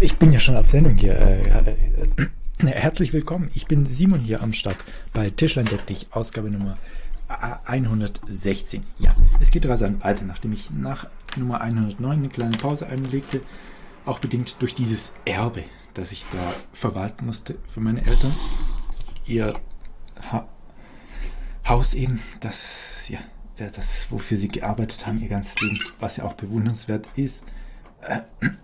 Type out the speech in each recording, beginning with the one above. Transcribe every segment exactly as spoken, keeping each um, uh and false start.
Ich bin ja schon auf Sendung hier. Äh, äh, herzlich willkommen. Ich bin Simon hier am Start bei Tischlein deck dich, Ausgabe Nummer hundertsechzehn. Ja, es geht rasant weiter, nachdem ich nach Nummer hundertneun eine kleine Pause einlegte, auch bedingt durch dieses Erbe, das ich da verwalten musste für meine Eltern. Ihr ha Haus eben, das, ja, das, wofür sie gearbeitet haben ihr ganzes Leben, was ja auch bewundernswert ist. Äh,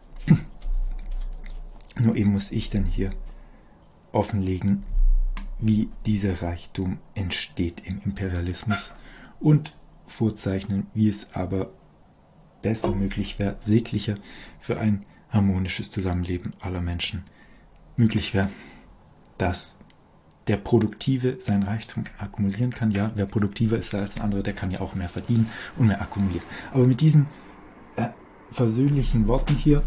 Nur eben muss ich dann hier offenlegen, wie dieser Reichtum entsteht im Imperialismus und vorzeichnen, wie es aber besser möglich wäre, sittlicher für ein harmonisches Zusammenleben aller Menschen möglich wäre, dass der Produktive sein Reichtum akkumulieren kann. Ja, wer produktiver ist als der andere, der kann ja auch mehr verdienen und mehr akkumulieren. Aber mit diesen äh, versöhnlichen Worten hier,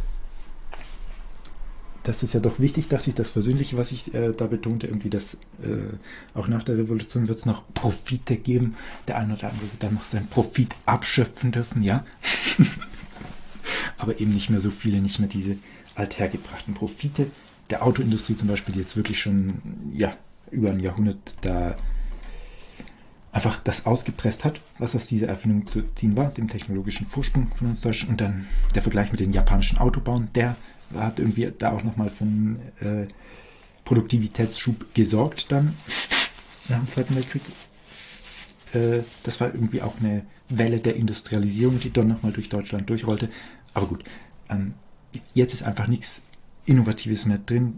das ist ja doch wichtig, dachte ich, das Versöhnliche, was ich äh, da betonte, irgendwie, dass äh, auch nach der Revolution wird es noch Profite geben. Der eine oder andere wird dann noch seinen Profit abschöpfen dürfen, ja. Aber eben nicht mehr so viele, nicht mehr diese althergebrachten Profite. Der Autoindustrie zum Beispiel, die jetzt wirklich schon, ja, über ein Jahrhundert da einfach das ausgepresst hat, was aus dieser Erfindung zu ziehen war, dem technologischen Vorsprung von uns Deutschen. Und dann der Vergleich mit den japanischen Autobauern, der hat irgendwie da auch nochmal für einen äh, Produktivitätsschub gesorgt dann nach dem Zweiten Weltkrieg. Äh, das war irgendwie auch eine Welle der Industrialisierung, die dann nochmal durch Deutschland durchrollte. Aber gut, ähm, jetzt ist einfach nichts Innovatives mehr drin.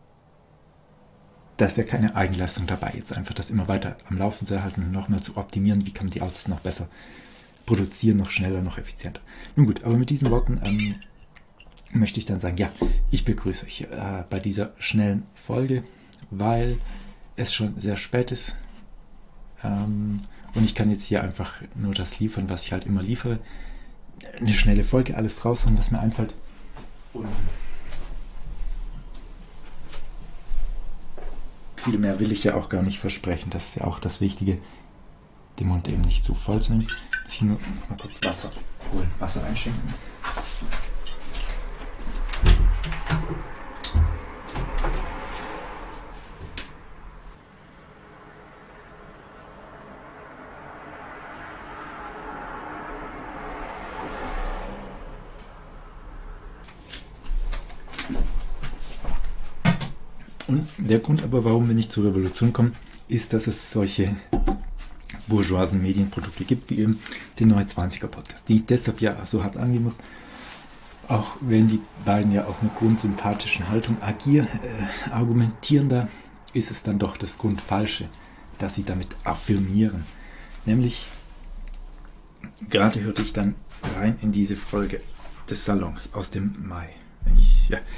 Da ist ja keine Eigenleistung dabei, jetzt einfach das immer weiter am Laufen zu erhalten und nochmal zu optimieren, wie kann man die Autos noch besser produzieren, noch schneller, noch effizienter. Nun gut, aber mit diesen Worten ähm, möchte ich dann sagen, ja, ich begrüße euch äh, bei dieser schnellen Folge, weil es schon sehr spät ist ähm, und ich kann jetzt hier einfach nur das liefern, was ich halt immer liefere. Eine schnelle Folge, alles raushauen, was mir einfällt. Und viel mehr will ich ja auch gar nicht versprechen, das ist ja auch das Wichtige, den Mund eben nicht zu voll zu nehmen. Ich nur noch mal kurz Wasser holen, Wasser einschenken. Und der Grund aber, warum wir nicht zur Revolution kommen, ist, dass es solche bourgeoisen Medienprodukte gibt, wie eben den Neue Zwanziger Podcast, die ich deshalb ja so hart angehen muss. Auch wenn die beiden ja aus einer grundsympathischen Haltung agieren, äh, argumentieren, da ist es dann doch das Grundfalsche, dass sie damit affirmieren. Nämlich, gerade hörte ich dann rein in diese Folge des Salons aus dem Mai. Ich, ja.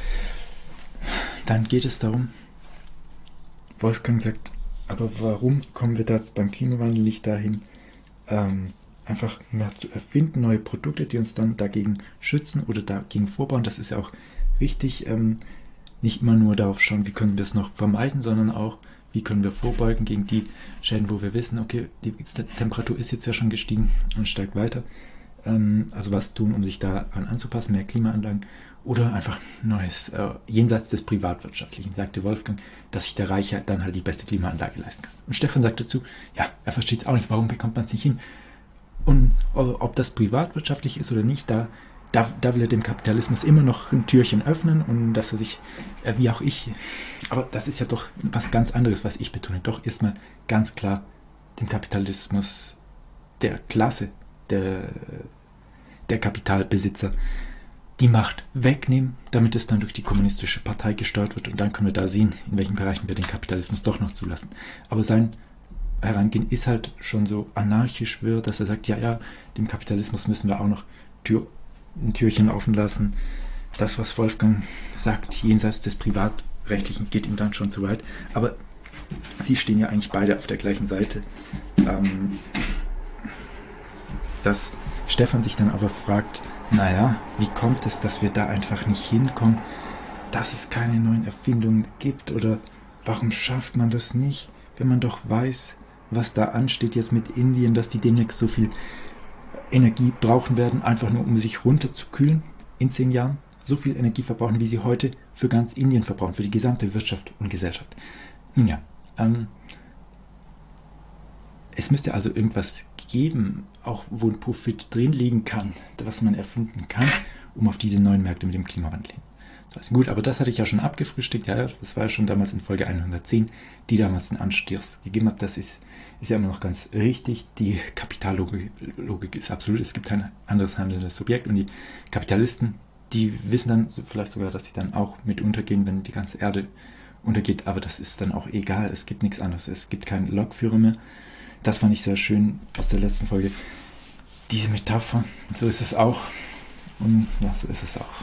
Dann geht es darum, Wolfgang sagt, aber warum kommen wir da beim Klimawandel nicht dahin, ähm, einfach mehr zu erfinden, neue Produkte, die uns dann dagegen schützen oder dagegen vorbauen. Das ist ja auch wichtig, ähm, nicht immer nur darauf schauen, wie können wir es noch vermeiden, sondern auch, wie können wir vorbeugen gegen die Schäden, wo wir wissen, okay, die Temperatur ist jetzt ja schon gestiegen und steigt weiter. Ähm, also was tun, um sich daran anzupassen, mehr Klimaanlagen. Oder einfach Neues, äh, jenseits des Privatwirtschaftlichen, sagte Wolfgang, dass sich der Reiche dann halt die beste Klimaanlage leisten kann. Und Stefan sagt dazu, ja, er versteht es auch nicht, warum bekommt man es nicht hin? Und ob das privatwirtschaftlich ist oder nicht, da, da, da will er dem Kapitalismus immer noch ein Türchen öffnen und dass er sich, äh, wie auch ich, aber das ist ja doch was ganz anderes, was ich betone, doch erstmal ganz klar dem Kapitalismus der Klasse, der, der Kapitalbesitzer, die Macht wegnehmen, damit es dann durch die kommunistische Partei gesteuert wird und dann können wir da sehen, in welchen Bereichen wir den Kapitalismus doch noch zulassen. Aber sein Herangehen ist halt schon so anarchisch wird, dass er sagt, ja, ja, dem Kapitalismus müssen wir auch noch Tür, ein Türchen offen lassen. Das, was Wolfgang sagt, jenseits des Privatrechtlichen, geht ihm dann schon zu weit. Aber sie stehen ja eigentlich beide auf der gleichen Seite. Ähm, dass Stefan sich dann aber fragt, naja, wie kommt es, dass wir da einfach nicht hinkommen, dass es keine neuen Erfindungen gibt oder warum schafft man das nicht, wenn man doch weiß, was da ansteht jetzt mit Indien, dass die demnächst so viel Energie brauchen werden, einfach nur um sich runterzukühlen in zehn Jahren. so viel Energie verbrauchen, wie sie heute für ganz Indien verbrauchen, für die gesamte Wirtschaft und Gesellschaft. Nun ja, ähm, es müsste also irgendwas geben, auch wo ein Profit drin liegen kann, was man erfinden kann, um auf diese neuen Märkte mit dem Klimawandel hin. Das ist gut, aber das hatte ich ja schon abgefrühstückt, ja, das war ja schon damals in Folge hundertzehn, die damals den Anstoß gegeben hat. Das ist, ist ja immer noch ganz richtig. Die Kapitallogik Logik ist absolut, es gibt kein anderes handelndes Subjekt und die Kapitalisten, die wissen dann vielleicht sogar, dass sie dann auch mit untergehen, wenn die ganze Erde untergeht, aber das ist dann auch egal, es gibt nichts anderes, es gibt keinen Lokführer mehr. Das fand ich sehr schön aus der letzten Folge. Diese Metapher, so ist es auch. Und ja, so ist es auch.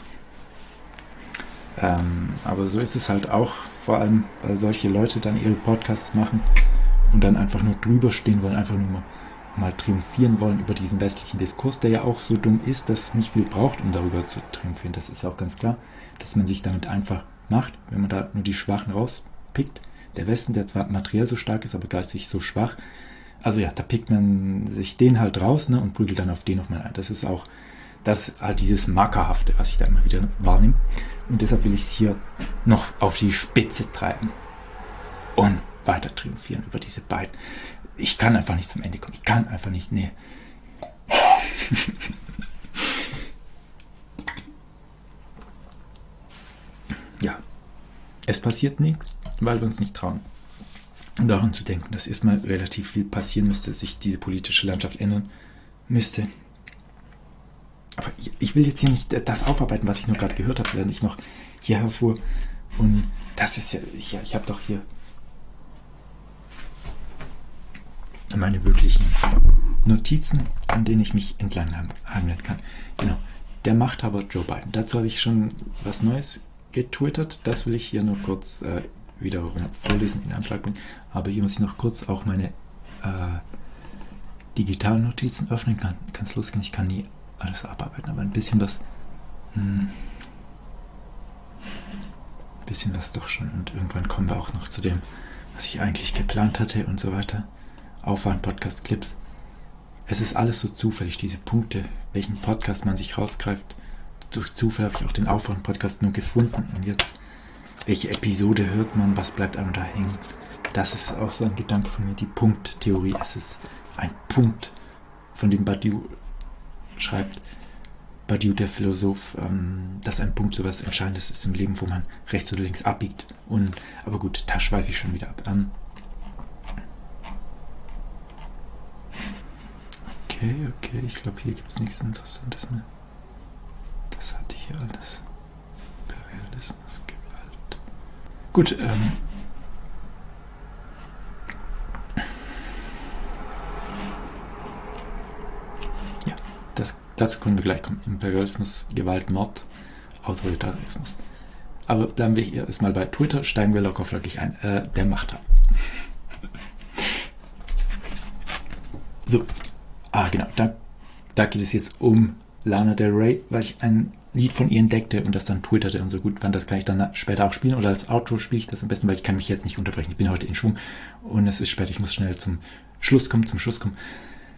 Ähm, aber so ist es halt auch, vor allem, weil solche Leute dann ihre Podcasts machen und dann einfach nur drüber stehen wollen, einfach nur mal, mal triumphieren wollen über diesen westlichen Diskurs, der ja auch so dumm ist, dass es nicht viel braucht, um darüber zu triumphieren. Das ist auch ganz klar, dass man sich damit einfach macht, wenn man da nur die Schwachen rauspickt. Der Westen, der zwar materiell so stark ist, aber geistig so schwach, also ja, da pickt man sich den halt raus, ne, und prügelt dann auf den nochmal ein. Das ist auch das halt dieses Markerhafte, was ich da immer wieder wahrnehme. Und deshalb will ich es hier noch auf die Spitze treiben und weiter triumphieren über diese beiden. Ich kann einfach nicht zum Ende kommen. Ich kann einfach nicht, nee. Ja, es passiert nichts, weil wir uns nicht trauen, daran zu denken, dass erstmal relativ viel passieren müsste, sich diese politische Landschaft ändern müsste. Aber ich, ich will jetzt hier nicht das aufarbeiten, was ich nur gerade gehört habe, während ich noch hier herfuhr. Und das ist ja, ja ich habe doch hier meine wirklichen Notizen, an denen ich mich entlang hangeln kann. Genau, der Machthaber Joe Biden. Dazu habe ich schon was Neues getwittert. Das will ich hier nur kurz äh, wieder vorlesen, in Anschlag bringen. Aber hier muss ich noch kurz auch meine äh, digitalen Notizen öffnen. Kann es losgehen, ich kann nie alles abarbeiten, aber ein bisschen was hm, ein bisschen was doch schon. Und irgendwann kommen wir auch noch zu dem, was ich eigentlich geplant hatte und so weiter. Aufwand, Podcast, Clips. Es ist alles so zufällig, diese Punkte, welchen Podcast man sich rausgreift. Durch Zufall habe ich auch den Aufwand-Podcast nur gefunden. Und jetzt, welche Episode hört man, was bleibt einem da hängen? Das ist auch so ein Gedanke von mir, die Punkttheorie. Es ist ein Punkt, von dem Badiou schreibt, Badiou, der Philosoph, ähm, dass ein Punkt so was Entscheidendes ist im Leben, wo man rechts oder links abbiegt. Und, aber gut, da schweife ich schon wieder ab. Ähm, okay, okay, ich glaube, hier gibt es nichts Interessantes mehr. Das hatte ich hier alles. Imperialismus, Gewalt. Gut, ähm, Das, dazu können wir gleich kommen. Imperialismus, Gewalt, Mord, Autoritarismus. Aber bleiben wir hier erstmal bei Twitter, steigen wir locker flockig ein. Äh, der Machthaber. So, ah genau, da, da geht es jetzt um Lana Del Rey, weil ich ein Lied von ihr entdeckte und das dann twitterte und so gut fand. Das kann ich dann später auch spielen oder als Outro spiele ich das am besten, weil ich kann mich jetzt nicht unterbrechen. Ich bin heute in Schwung und es ist spät, ich muss schnell zum Schluss kommen, zum Schluss kommen.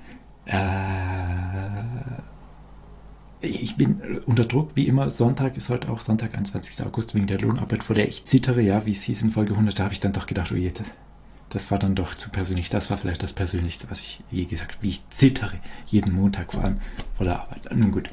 Ich bin unter Druck, wie immer. Sonntag ist heute auch Sonntag, einundzwanzigster August, wegen der Lohnarbeit, vor der ich zittere. Ja, wie es hieß in Folge hundert, da habe ich dann doch gedacht, oh je, das war dann doch zu persönlich. Das war vielleicht das Persönlichste, was ich je gesagt habe, wie ich zittere. Jeden Montag, vor allem vor der Arbeit. Nun gut.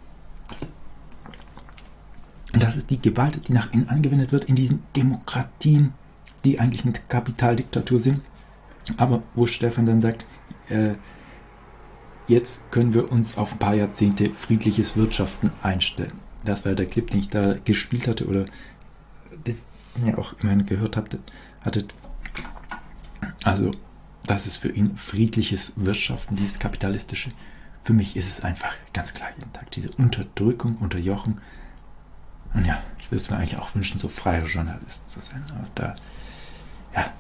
Und das ist die Gewalt, die nach innen angewendet wird in diesen Demokratien, die eigentlich eine Kapitaldiktatur sind. Aber wo Stefan dann sagt, äh, jetzt können wir uns auf ein paar Jahrzehnte friedliches Wirtschaften einstellen. Das war der Clip, den ich da gespielt hatte oder den ihr auch immerhin gehört habt, hattet. Also, das ist für ihn friedliches Wirtschaften, dieses kapitalistische. Für mich ist es einfach ganz klar jeden Tag diese Unterdrückung, Unterjochen. Und ja, ich würde es mir eigentlich auch wünschen, so freier Journalist zu sein. Aber da, ja,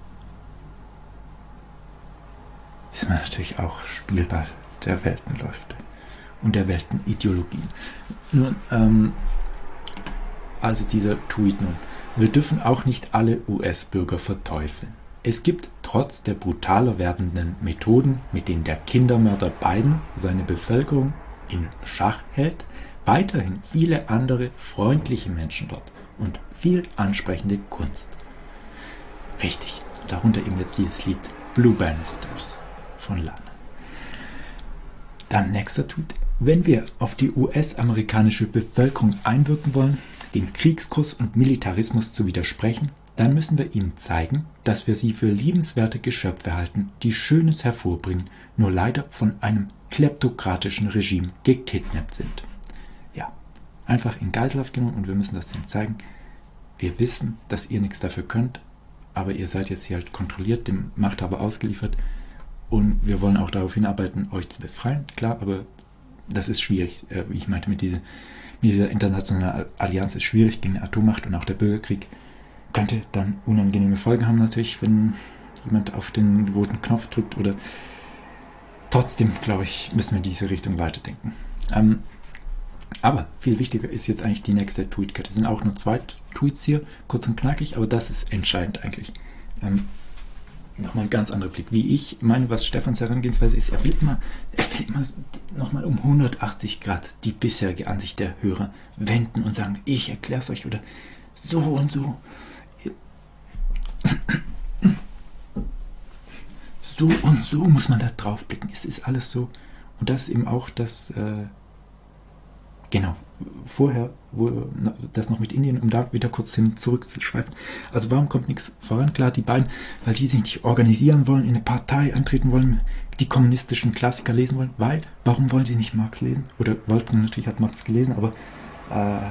ist man natürlich auch Spielball der Weltenläufe und der Weltenideologien. Nun, ähm, also dieser Tweet nun. Wir dürfen auch nicht alle U S-Bürger verteufeln. Es gibt trotz der brutaler werdenden Methoden, mit denen der Kindermörder Biden seine Bevölkerung in Schach hält, weiterhin viele andere freundliche Menschen dort und viel ansprechende Kunst. Richtig, darunter eben jetzt dieses Lied Blue Bannisters von Lana. Dann nächster Tweet. Wenn wir auf die U S-amerikanische Bevölkerung einwirken wollen, dem Kriegskurs und Militarismus zu widersprechen, dann müssen wir ihnen zeigen, dass wir sie für liebenswerte Geschöpfe halten, die Schönes hervorbringen, nur leider von einem kleptokratischen Regime gekidnappt sind. Ja, einfach in Geiselhaft genommen und wir müssen das ihnen zeigen. Wir wissen, dass ihr nichts dafür könnt, aber ihr seid jetzt hier halt kontrolliert, dem Machthaber ausgeliefert und wir wollen auch darauf hinarbeiten, euch zu befreien, klar, aber das ist schwierig, äh, wie ich meinte, mit, diese, mit dieser internationalen Allianz ist schwierig gegen eine Atommacht und auch der Bürgerkrieg könnte dann unangenehme Folgen haben natürlich, wenn jemand auf den roten Knopf drückt oder trotzdem, glaube ich, müssen wir in diese Richtung weiterdenken. Ähm, aber viel wichtiger ist jetzt eigentlich die nächste Tweetkette. Es sind auch nur zwei Tweets hier, kurz und knackig, aber das ist entscheidend eigentlich. Ähm, nochmal ein ganz anderer Blick. Wie ich meine, was Stefans Herangehensweise ist, er will immer, er will immer nochmal um hundertachtzig Grad die bisherige Ansicht der Hörer wenden und sagen, ich erkläre es euch oder so und so. So und so muss man da drauf blicken. Es ist alles so. Und das ist eben auch das, äh, genau, vorher, wo das noch mit Indien, um da wieder kurz hin zurückzuschweifen. Also warum kommt nichts voran? Klar, die beiden, weil die sich nicht organisieren wollen, in eine Partei antreten wollen, die kommunistischen Klassiker lesen wollen. Weil, warum wollen sie nicht Marx lesen? Oder Wolfgang natürlich hat Marx gelesen, aber äh,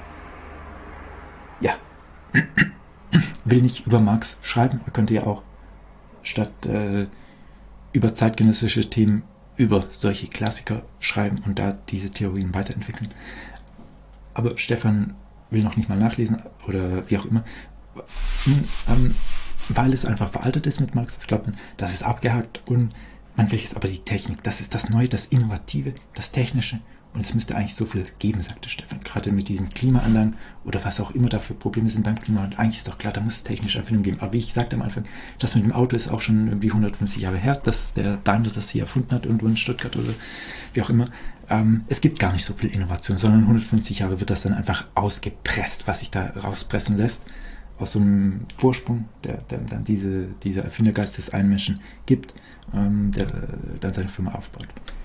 ja, will nicht über Marx schreiben. Er könnte ja auch statt äh, über zeitgenössische Themen über solche Klassiker schreiben und da diese Theorien weiterentwickeln. Aber Stefan will noch nicht mal nachlesen oder wie auch immer, ähm, weil es einfach veraltet ist mit Marx. Das glaubt man, das ist abgehakt und man will jetzt aber die Technik. Das ist das Neue, das Innovative, das Technische. Und es müsste eigentlich so viel geben, sagte Stefan. Gerade mit diesen Klimaanlagen oder was auch immer da für Probleme sind beim Klimawandel. Eigentlich ist doch klar, da muss es technische Erfindung geben. Aber wie ich sagte am Anfang, das mit dem Auto ist auch schon irgendwie hundertfünfzig Jahre her, dass der Daimler das hier erfunden hat, irgendwo in Stuttgart oder wie auch immer. Ähm, es gibt gar nicht so viel Innovation, sondern hundertfünfzig Jahre wird das dann einfach ausgepresst, was sich da rauspressen lässt. Aus so einem Vorsprung, der, der dann diese, dieser Erfindergeist des einen Menschen gibt, ähm, der dann seine Firma aufbaut.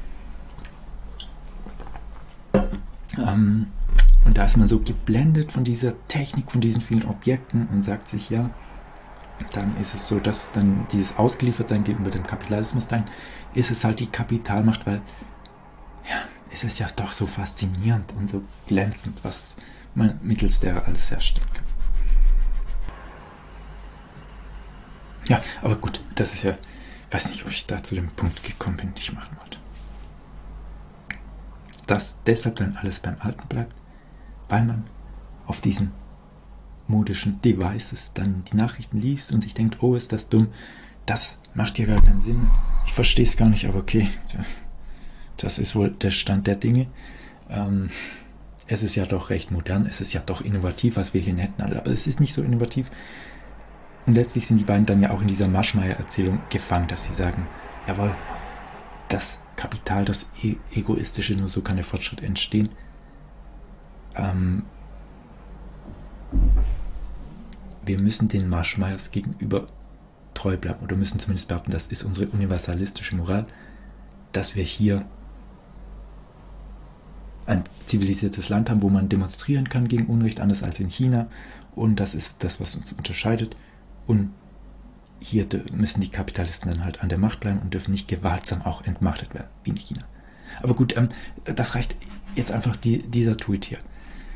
Ähm, und da ist man so geblendet von dieser Technik, von diesen vielen Objekten und sagt sich, ja, dann ist es so, dass dann dieses Ausgeliefertsein gegenüber dem Kapitalismus, dann ist es halt die Kapitalmacht, weil ja, es ist ja doch so faszinierend und so glänzend, was man mittels der alles herstellen kann. Ja, aber gut, das ist ja, ich weiß nicht, ob ich da zu dem Punkt gekommen bin, den ich machen wollte. Dass deshalb dann alles beim Alten bleibt, weil man auf diesen modischen Devices dann die Nachrichten liest und sich denkt, oh, ist das dumm, das macht ja gar keinen Sinn, ich verstehe es gar nicht, aber okay, das ist wohl der Stand der Dinge. Ähm, es ist ja doch recht modern, es ist ja doch innovativ, was wir hier hätten, aber es ist nicht so innovativ. Und letztlich sind die beiden dann ja auch in dieser Maschmeyer-Erzählung gefangen, dass sie sagen, jawohl, das Kapital, das e- egoistische, nur so kann der Fortschritt entstehen. Ähm, wir müssen den Maschmeyers gegenüber treu bleiben oder müssen zumindest behaupten, das ist unsere universalistische Moral, dass wir hier ein zivilisiertes Land haben, wo man demonstrieren kann gegen Unrecht, anders als in China, und das ist das, was uns unterscheidet. Und hier müssen die Kapitalisten dann halt an der Macht bleiben und dürfen nicht gewaltsam auch entmachtet werden, wie in China. Aber gut, ähm, das reicht jetzt einfach die, dieser Tweet hier.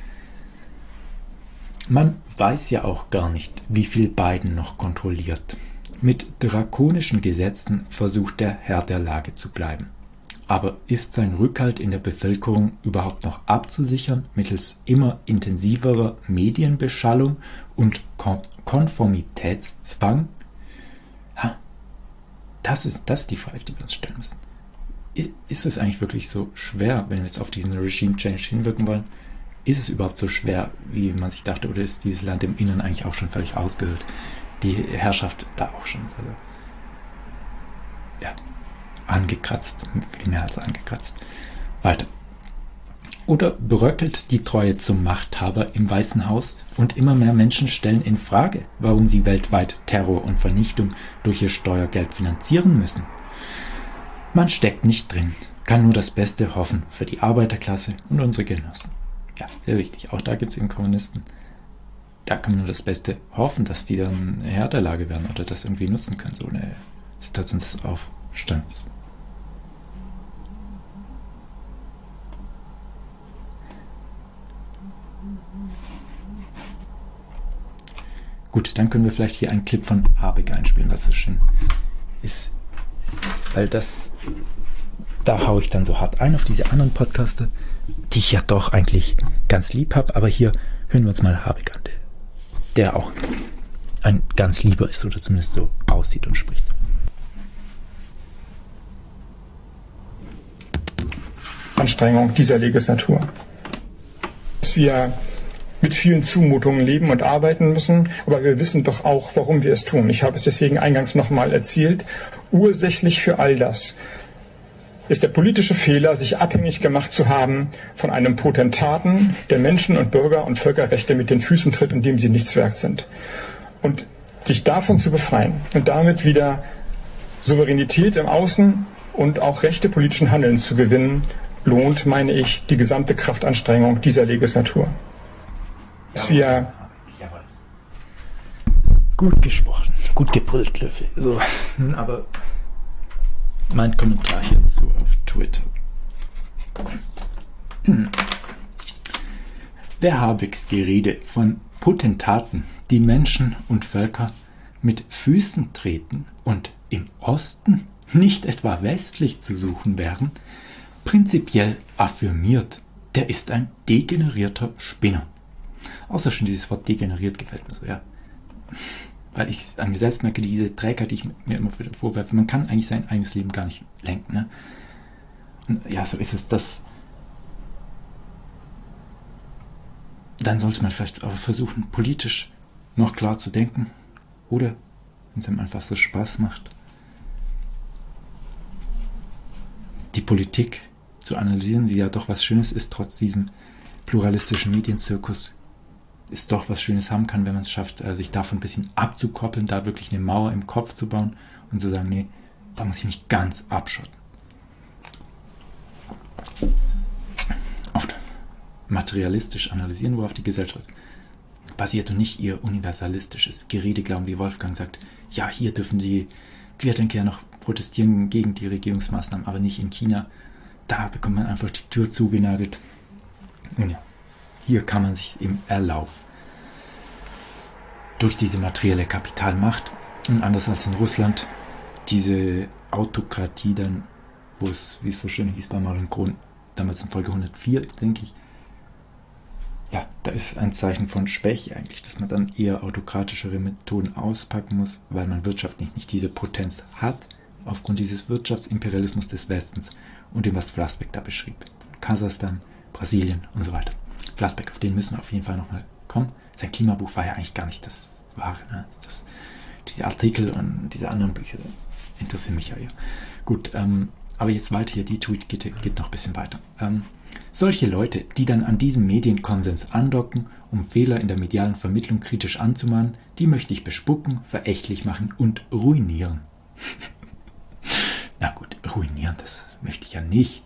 Man weiß ja auch gar nicht, wie viel Biden noch kontrolliert. Mit drakonischen Gesetzen versucht der Herr der Lage zu bleiben. Aber ist sein Rückhalt in der Bevölkerung überhaupt noch abzusichern mittels immer intensiverer Medienbeschallung und Kon- Konformitätszwang? Ha, das ist, das ist die Frage, die wir uns stellen müssen. Ist, ist es eigentlich wirklich so schwer, wenn wir jetzt auf diesen Regime-Change hinwirken wollen? Ist es überhaupt so schwer, wie man sich dachte, oder ist dieses Land im Inneren eigentlich auch schon völlig ausgehöhlt? Die Herrschaft da auch schon, also, ja, angekratzt, viel mehr als angekratzt. Weiter. Oder bröckelt die Treue zum Machthaber im Weißen Haus und immer mehr Menschen stellen in Frage, warum sie weltweit Terror und Vernichtung durch ihr Steuergeld finanzieren müssen? Man steckt nicht drin, kann nur das Beste hoffen für die Arbeiterklasse und unsere Genossen. Ja, sehr wichtig. Auch da gibt es eben Kommunisten. Da kann man nur das Beste hoffen, dass die dann Herr der Lage werden oder das irgendwie nutzen können, so eine Situation des Aufstands. Gut, dann können wir vielleicht hier einen Clip von Habeck einspielen, was so schön ist. Weil das, da haue ich dann so hart ein auf diese anderen Podcaster, die ich ja doch eigentlich ganz lieb habe. Aber hier hören wir uns mal Habeck an, der, der auch ein ganz Lieber ist oder zumindest so aussieht und spricht. Anstrengung dieser Legislatur. Dass wir mit vielen Zumutungen leben und arbeiten müssen, aber wir wissen doch auch, warum wir es tun. Ich habe es deswegen eingangs nochmal erzählt. Ursächlich für all das ist der politische Fehler, sich abhängig gemacht zu haben von einem Potentaten, der Menschen und Bürger und Völkerrechte mit den Füßen tritt, indem sie nichts wert sind. Und sich davon zu befreien und damit wieder Souveränität im Außen und auch Rechte politischen Handelns zu gewinnen, lohnt, meine ich, die gesamte Kraftanstrengung dieser Legislatur. Dass wir gut gesprochen, gut gepult, Löwe. So, aber mein Kommentar hierzu auf Twitter. Hm. Wer Habecks Gerede von Potentaten, die Menschen und Völker mit Füßen treten und im Osten, nicht etwa westlich zu suchen wären, prinzipiell affirmiert, der ist ein degenerierter Spinner. Außer schon dieses Wort degeneriert gefällt mir so, ja. Weil ich an mir selbst merke, diese Trägheit, die ich mir immer wieder vorwerfe, man kann eigentlich sein eigenes Leben gar nicht lenken. Ne? Und ja, so ist es das. Dann sollte man vielleicht aber versuchen, politisch noch klar zu denken. Oder, wenn es einem einfach so Spaß macht, die Politik zu analysieren, die ja doch was Schönes ist, trotz diesem pluralistischen Medienzirkus, ist doch was Schönes haben kann, wenn man es schafft, sich davon ein bisschen abzukoppeln, da wirklich eine Mauer im Kopf zu bauen und zu sagen, nee, da muss ich mich ganz abschotten. Oft materialistisch analysieren, worauf die Gesellschaft basiert und nicht ihr universalistisches Gerede glauben, wie Wolfgang sagt, ja, hier dürfen die Querdenker ja noch protestieren gegen die Regierungsmaßnahmen, aber nicht in China. Da bekommt man einfach die Tür zugenagelt. Und ja, hier kann man sich eben erlauben. Durch diese materielle Kapitalmacht und anders als in Russland, diese Autokratie dann, wo es, wie es so schön hieß bei Marion Kron, damals in Folge hundertvier, denke ich, ja, da ist ein Zeichen von Schwäche eigentlich, dass man dann eher autokratischere Methoden auspacken muss, weil man wirtschaftlich nicht diese Potenz hat, aufgrund dieses Wirtschaftsimperialismus des Westens und dem, was Flassbeck da beschrieb. Kasachstan, Brasilien und so weiter. Flassbeck, auf den müssen wir auf jeden Fall nochmal kommen. Sein Klimabuch war ja eigentlich gar nicht das Wahre. Ne? Das, diese Artikel und diese anderen Bücher interessieren mich ja eher. Gut, ähm, aber jetzt weiter hier, die Tweet geht, geht noch ein bisschen weiter. Ähm, solche Leute, die dann an diesem Medienkonsens andocken, um Fehler in der medialen Vermittlung kritisch anzumahnen, die möchte ich bespucken, verächtlich machen und ruinieren. Na gut, ruinieren, das möchte ich ja nicht.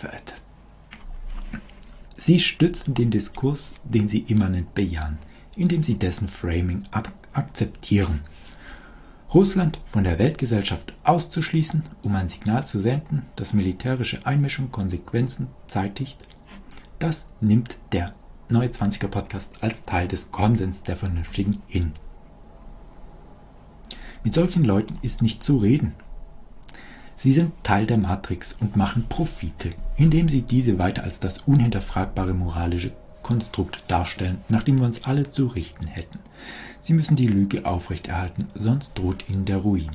Sie stützen den Diskurs, den sie immanent bejahen, indem sie dessen Framing ab- akzeptieren. Russland von der Weltgesellschaft auszuschließen, um ein Signal zu senden, dass militärische Einmischung Konsequenzen zeitigt, das nimmt der Neue Zwanziger Podcast als Teil des Konsens der Vernünftigen hin. Mit solchen Leuten ist nicht zu reden. Sie sind Teil der Matrix und machen Profite, indem sie diese weiter als das unhinterfragbare moralische Konstrukt darstellen, nach dem wir uns alle zu richten hätten. Sie müssen die Lüge aufrechterhalten, sonst droht ihnen der Ruin.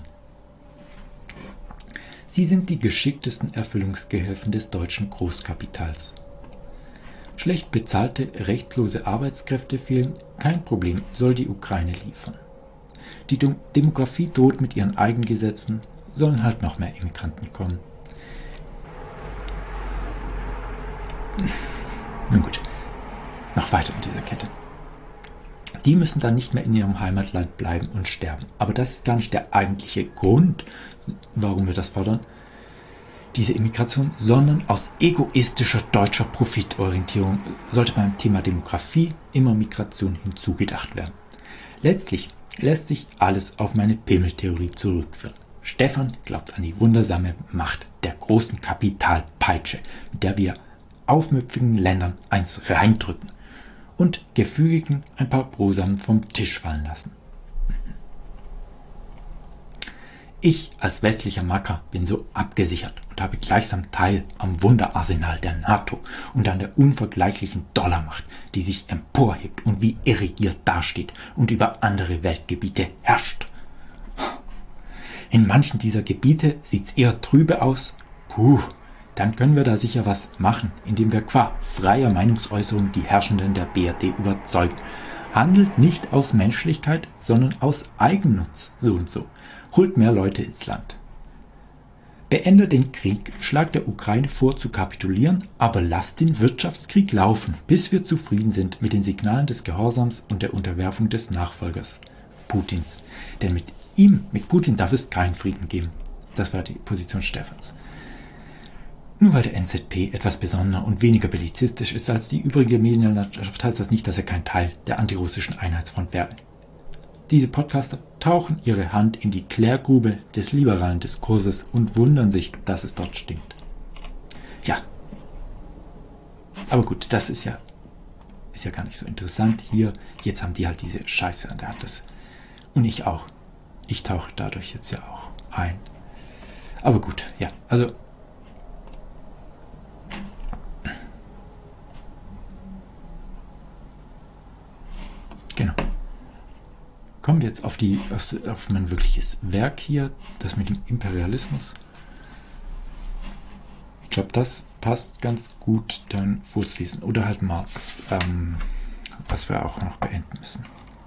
Sie sind die geschicktesten Erfüllungsgehilfen des deutschen Großkapitals. Schlecht bezahlte, rechtlose Arbeitskräfte fehlen, kein Problem, soll die Ukraine liefern. Die Demografie droht mit ihren Eigengesetzen, sollen halt noch mehr Immigranten kommen. Nun gut, noch weiter in dieser Kette. Die müssen dann nicht mehr in ihrem Heimatland bleiben und sterben. Aber das ist gar nicht der eigentliche Grund, warum wir das fordern, diese Immigration, sondern aus egoistischer deutscher Profitorientierung sollte beim Thema Demografie immer Migration hinzugedacht werden. Letztlich lässt sich alles auf meine Pimmeltheorie zurückführen. Stefan glaubt an die wundersame Macht der großen Kapitalpeitsche, mit der wir aufmüpfigen Ländern eins reindrücken und gefügigen ein paar Brosamen vom Tisch fallen lassen. Ich als westlicher Macker bin so abgesichert und habe gleichsam Teil am Wunderarsenal der NATO und an der unvergleichlichen Dollarmacht, die sich emporhebt und wie irrigiert dasteht und über andere Weltgebiete herrscht. In manchen dieser Gebiete sieht's eher trübe aus. Puh, dann können wir da sicher was machen, indem wir qua freier Meinungsäußerung die Herrschenden der B R D überzeugen. Handelt nicht aus Menschlichkeit, sondern aus Eigennutz, so und so. Holt mehr Leute ins Land. Beendet den Krieg, schlagt der Ukraine vor zu kapitulieren, aber lasst den Wirtschaftskrieg laufen, bis wir zufrieden sind mit den Signalen des Gehorsams und der Unterwerfung des Nachfolgers Putins. Denn mit ihm, mit Putin darf es keinen Frieden geben. Das war die Position Stefans. Nur weil der N Z P etwas besonderer und weniger bellizistisch ist als die übrige Medienlandschaft, heißt das nicht, dass er kein Teil der antirussischen Einheitsfront wäre. Diese Podcaster tauchen ihre Hand in die Klärgrube des liberalen Diskurses und wundern sich, dass es dort stinkt. Ja. Aber gut, das ist ja, ist ja gar nicht so interessant hier. Jetzt haben die halt diese Scheiße an der Hand. Das, und ich auch. Ich tauche dadurch jetzt ja auch ein. Aber gut, ja, also genau. Kommen wir jetzt auf, die, auf, auf mein wirkliches Werk hier, das mit dem Imperialismus. Ich glaube, das passt ganz gut dann vorzulesen. Oder halt Marx, ähm, was wir auch noch beenden müssen.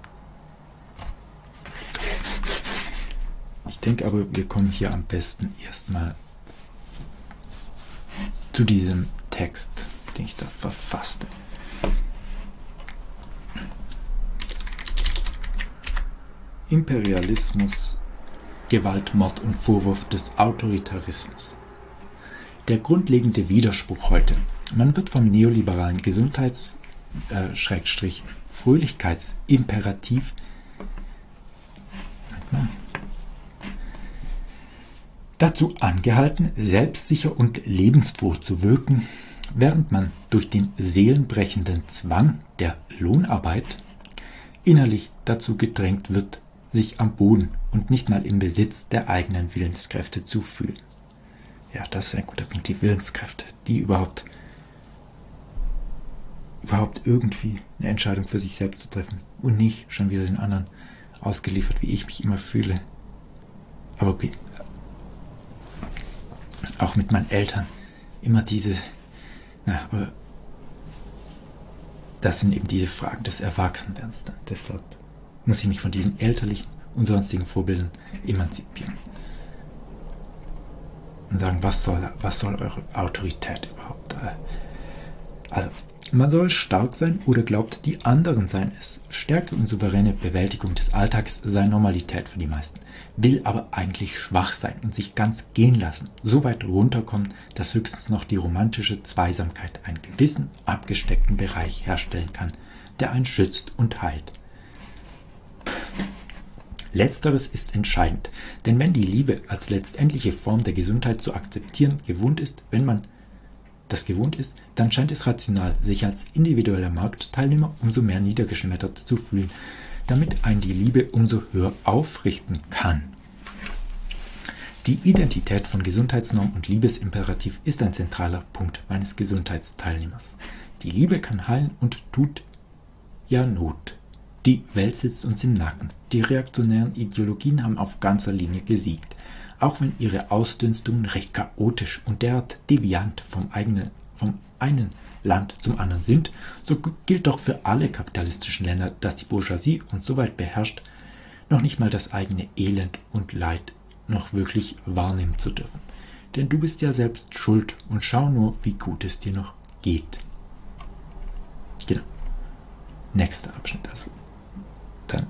Ich denke aber, wir kommen hier am besten erstmal zu diesem Text, den ich da verfasste. Imperialismus, Gewalt, Mord und Vorwurf des Autoritarismus. Der grundlegende Widerspruch heute. Man wird vom neoliberalen Gesundheits- äh, Schrägstrich Fröhlichkeitsimperativ dazu angehalten, selbstsicher und lebensfroh zu wirken, während man durch den seelenbrechenden Zwang der Lohnarbeit innerlich dazu gedrängt wird, sich am Boden und nicht mal im Besitz der eigenen Willenskräfte zu fühlen. Ja, das ist ein guter Punkt, die Willenskräfte, die überhaupt, überhaupt irgendwie eine Entscheidung für sich selbst zu treffen und nicht schon wieder den anderen ausgeliefert, wie ich mich immer fühle. Aber okay, auch mit meinen Eltern, immer diese, na, aber das sind eben diese Fragen des Erwachsenwerdens dann. Deshalb muss ich mich von diesen elterlichen und sonstigen Vorbildern emanzipieren. Und sagen, was soll, was soll eure Autorität überhaupt? Also, man soll stark sein oder glaubt, die anderen seien es. Stärke und souveräne Bewältigung des Alltags sei Normalität für die meisten. Will aber eigentlich schwach sein und sich ganz gehen lassen. So weit runterkommen, dass höchstens noch die romantische Zweisamkeit einen gewissen abgesteckten Bereich herstellen kann, der einen schützt und heilt. Letzteres ist entscheidend, denn wenn die Liebe als letztendliche Form der Gesundheit zu akzeptieren gewohnt ist, wenn man das gewohnt ist, dann scheint es rational, sich als individueller Marktteilnehmer umso mehr niedergeschmettert zu fühlen, damit einen die Liebe umso höher aufrichten kann. Die Identität von Gesundheitsnorm und Liebesimperativ ist ein zentraler Punkt meines Gesundheitsteilnehmers. Die Liebe kann heilen und tut ja Not. Die Welt sitzt uns im Nacken. Die reaktionären Ideologien haben auf ganzer Linie gesiegt. Auch wenn ihre Ausdünstungen recht chaotisch und derart deviant vom, eigenen, vom einen Land zum anderen sind, so gilt doch für alle kapitalistischen Länder, dass die Bourgeoisie uns so weit beherrscht, noch nicht mal das eigene Elend und Leid noch wirklich wahrnehmen zu dürfen. Denn du bist ja selbst schuld und schau nur, wie gut es dir noch geht. Genau. Nächster Abschnitt. Also dann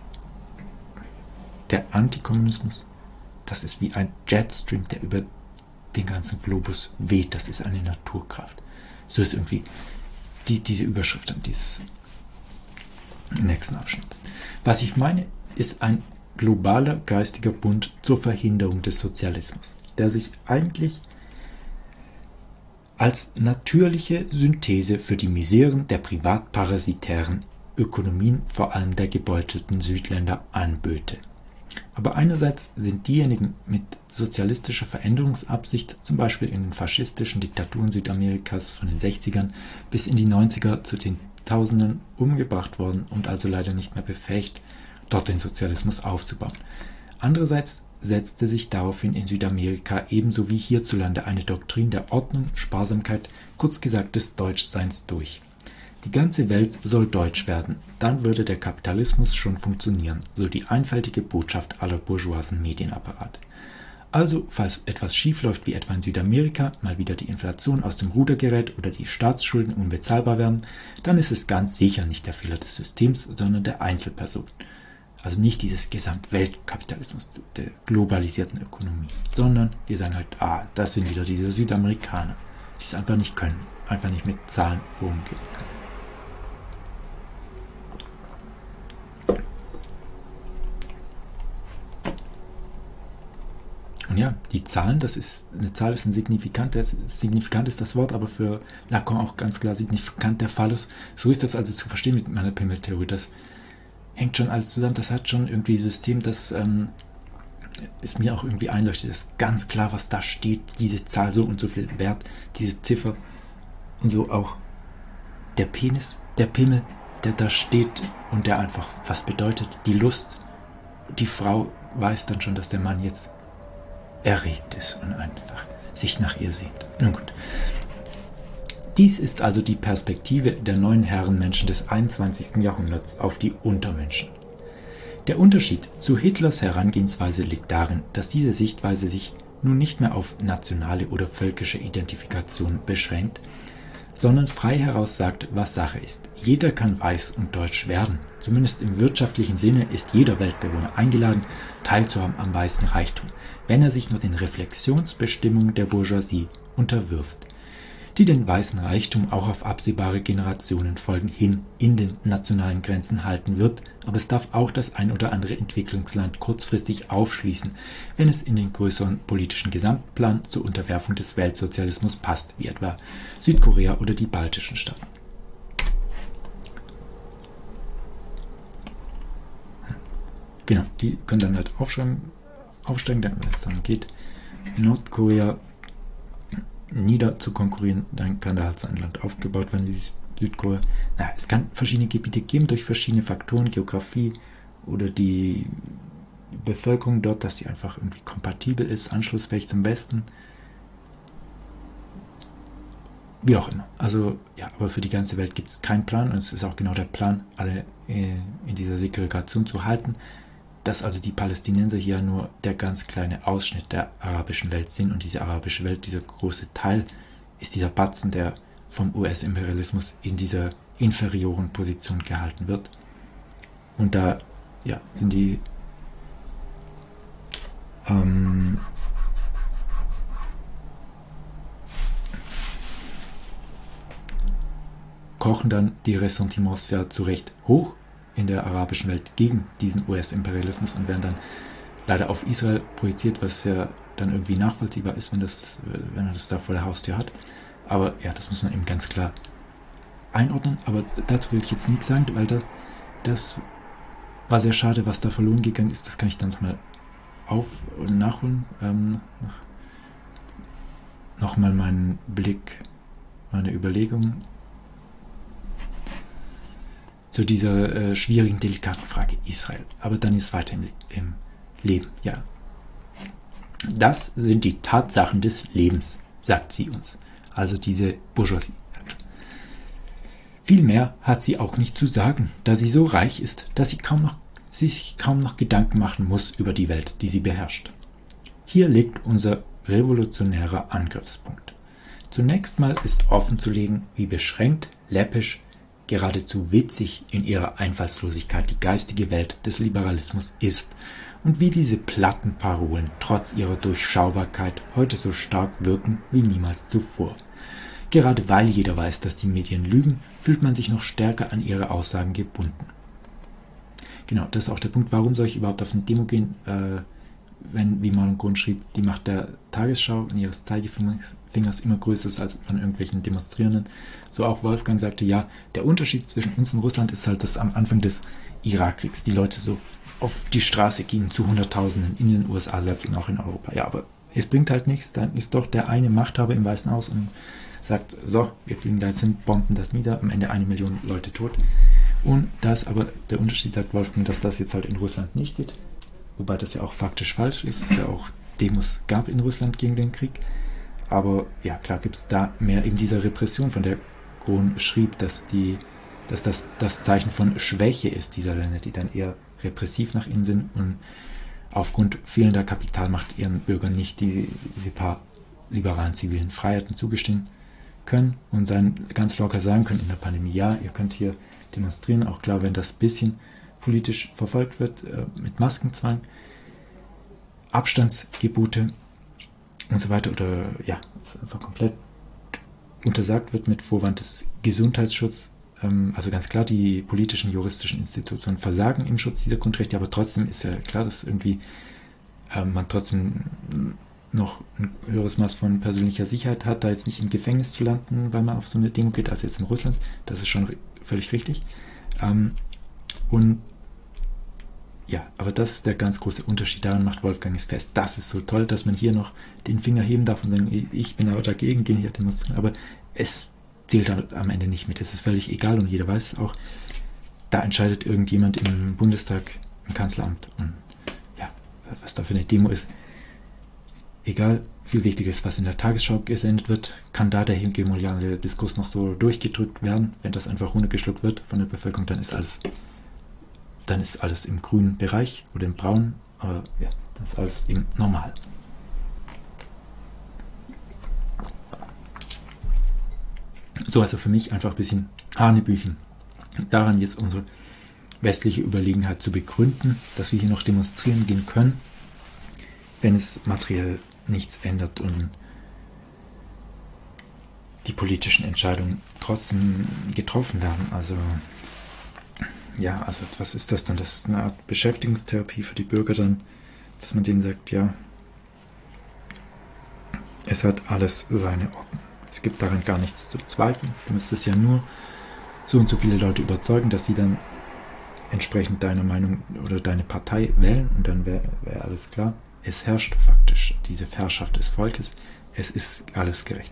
der Antikommunismus, das ist wie ein Jetstream, der über den ganzen Globus weht. Das ist eine Naturkraft. So ist irgendwie die, diese Überschrift an dieses nächsten Abschnitt. Was ich meine, ist ein globaler geistiger Bund zur Verhinderung des Sozialismus, der sich eigentlich als natürliche Synthese für die Miseren der privatparasitären Ökonomien, vor allem der gebeutelten Südländer, anböte. Aber einerseits sind diejenigen mit sozialistischer Veränderungsabsicht, zum Beispiel in den faschistischen Diktaturen Südamerikas von den sechzigern bis in die neunziger zu Zehntausenden umgebracht worden und also leider nicht mehr befähigt, dort den Sozialismus aufzubauen. Andererseits setzte sich daraufhin in Südamerika ebenso wie hierzulande eine Doktrin der Ordnung, Sparsamkeit, kurz gesagt des Deutschseins durch. Die ganze Welt soll deutsch werden, dann würde der Kapitalismus schon funktionieren, so die einfältige Botschaft aller bourgeoisen Medienapparate. Also, falls etwas schiefläuft wie etwa in Südamerika, mal wieder die Inflation aus dem Ruder gerät oder die Staatsschulden unbezahlbar werden, dann ist es ganz sicher nicht der Fehler des Systems, sondern der Einzelperson. Also nicht dieses Gesamtweltkapitalismus der globalisierten Ökonomie, sondern wir sagen halt, ah, das sind wieder diese Südamerikaner, die es einfach nicht können, einfach nicht mit Zahlen umgehen können. Und ja, die Zahlen, das ist, eine Zahl ist ein signifikantes, signifikant ist das Wort, aber für Lacan auch ganz klar signifikant der Phallus. So ist das also zu verstehen mit meiner Pimmeltheorie. Das hängt schon alles zusammen, das hat schon irgendwie ein System, das ähm, ist mir auch irgendwie einleuchtet. Das ist ganz klar, was da steht, diese Zahl so und so viel wert, diese Ziffer und so auch der Penis, der Pimmel, der da steht und der einfach was bedeutet, die Lust. Die Frau weiß dann schon, dass der Mann jetzt erregt ist und einfach sich nach ihr sehnt. Nun gut. Dies ist also die Perspektive der neuen Herrenmenschen des einundzwanzigsten Jahrhunderts auf die Untermenschen. Der Unterschied zu Hitlers Herangehensweise liegt darin, dass diese Sichtweise sich nun nicht mehr auf nationale oder völkische Identifikation beschränkt, sondern frei heraus sagt, was Sache ist. Jeder kann weiß und deutsch werden. Zumindest im wirtschaftlichen Sinne ist jeder Weltbewohner eingeladen, teilzuhaben am weißen Reichtum, wenn er sich nur den Reflexionsbestimmungen der Bourgeoisie unterwirft, die den weißen Reichtum auch auf absehbare Generationenfolgen hin in den nationalen Grenzen halten wird, aber es darf auch das ein oder andere Entwicklungsland kurzfristig aufschließen, wenn es in den größeren politischen Gesamtplan zur Unterwerfung des Weltsozialismus passt, wie etwa Südkorea oder die baltischen Staaten. Genau, die können dann halt aufschreiben, aufsteigen, wenn es dann geht, Nordkorea nieder zu konkurrieren, dann kann da halt so ein Land aufgebaut werden wie Südkorea. Na, es kann verschiedene Gebiete geben durch verschiedene Faktoren, Geografie oder die Bevölkerung dort, dass sie einfach irgendwie kompatibel ist, anschlussfähig zum Westen. Wie auch immer. Also, ja, aber für die ganze Welt gibt es keinen Plan und es ist auch genau der Plan, alle äh, in dieser Segregation zu halten, dass also die Palästinenser hier nur der ganz kleine Ausschnitt der arabischen Welt sind und diese arabische Welt, dieser große Teil, ist dieser Batzen, der vom U S-Imperialismus in dieser inferioren Position gehalten wird. Und da ja, sind die ähm, kochen dann die Ressentiments ja zu Recht hoch in der arabischen Welt gegen diesen U S-Imperialismus und werden dann leider auf Israel projiziert, was ja dann irgendwie nachvollziehbar ist, wenn, das, wenn man das da vor der Haustür hat. Aber ja, das muss man eben ganz klar einordnen. Aber dazu will ich jetzt nichts sagen, weil da, das war sehr schade, was da verloren gegangen ist. Das kann ich dann nochmal auf- und nachholen. Ähm, nochmal meinen Blick, meine Überlegungen zu dieser äh, schwierigen, delikaten Frage Israel. Aber dann ist es weiter im, im Leben, ja. Das sind die Tatsachen des Lebens, sagt sie uns. Also diese Bourgeoisie. Viel mehr hat sie auch nicht zu sagen, da sie so reich ist, dass sie, kaum noch, sie sich kaum noch Gedanken machen muss über die Welt, die sie beherrscht. Hier liegt unser revolutionärer Angriffspunkt. Zunächst mal ist offenzulegen, wie beschränkt, läppisch, geradezu witzig in ihrer Einfallslosigkeit die geistige Welt des Liberalismus ist und wie diese platten Parolen trotz ihrer Durchschaubarkeit heute so stark wirken wie niemals zuvor. Gerade weil jeder weiß, dass die Medien lügen, fühlt man sich noch stärker an ihre Aussagen gebunden. Genau, das ist auch der Punkt, warum soll ich überhaupt auf eine Demo gehen, äh, wenn, wie Marlon Grund schrieb, die Macht der Tagesschau und ihres Zeigefingers immer größer ist als von irgendwelchen Demonstrierenden. So auch Wolfgang sagte, ja, der Unterschied zwischen uns und Russland ist halt, dass am Anfang des Irakkriegs die Leute so auf die Straße gingen zu Hunderttausenden in den U S A selbst und auch in Europa. Ja, aber es bringt halt nichts, dann ist doch der eine Machthaber im Weißen Haus und sagt, so, wir fliegen da jetzt hin, bomben das nieder, am Ende eine Million Leute tot. Und da ist aber der Unterschied, sagt Wolfgang, dass das jetzt halt in Russland nicht geht. Wobei das ja auch faktisch falsch ist. Es ja auch Demos gab in Russland gegen den Krieg. Aber ja, klar gibt es da mehr eben dieser Repression, von der Grun schrieb, dass, die, dass das das Zeichen von Schwäche ist dieser Länder, die dann eher repressiv nach innen sind und aufgrund fehlender Kapitalmacht ihren Bürgern nicht die, diese paar liberalen zivilen Freiheiten zugestehen können und dann ganz locker sagen können in der Pandemie, ja, ihr könnt hier demonstrieren, auch klar, wenn das ein bisschen politisch verfolgt wird, äh, mit Maskenzwang, Abstandsgebote und so weiter, oder ja, einfach komplett untersagt wird mit Vorwand des Gesundheitsschutzes. Ähm, also ganz klar, die politischen, juristischen Institutionen versagen im Schutz dieser Grundrechte, aber trotzdem ist ja klar, dass irgendwie äh, man trotzdem noch ein höheres Maß von persönlicher Sicherheit hat, da jetzt nicht im Gefängnis zu landen, weil man auf so eine Demo geht, als jetzt in Russland. Das ist schon völlig richtig. Ähm, und ja, aber das ist der ganz große Unterschied. Daran macht Wolfgang es fest. Das ist so toll, dass man hier noch den Finger heben darf und sagen, ich bin aber dagegen, gehe hier demonstrieren. Aber es zählt halt am Ende nicht mit. Es ist völlig egal und jeder weiß es auch. Da entscheidet irgendjemand im Bundestag, im Kanzleramt. Und ja, was da für eine Demo ist, egal, viel wichtiger ist, was in der Tagesschau gesendet wird, kann da der hegemoniale Diskurs noch so durchgedrückt werden. Wenn das einfach runtergeschluckt wird von der Bevölkerung, dann ist alles, dann ist alles im grünen Bereich oder im braunen, aber ja, dann ist alles eben normal. So, also für mich einfach ein bisschen Hanebüchen. Daran jetzt unsere westliche Überlegenheit zu begründen, dass wir hier noch demonstrieren gehen können, wenn es materiell nichts ändert und die politischen Entscheidungen trotzdem getroffen werden. Also ja, also was ist das dann? Das ist eine Art Beschäftigungstherapie für die Bürger dann, dass man denen sagt, ja, es hat alles seine Ordnung. Es gibt daran gar nichts zu zweifeln. Du müsstest ja nur so und so viele Leute überzeugen, dass sie dann entsprechend deiner Meinung oder deine Partei wählen und dann wäre wär alles klar. Es herrscht faktisch diese Herrschaft des Volkes. Es ist alles gerecht.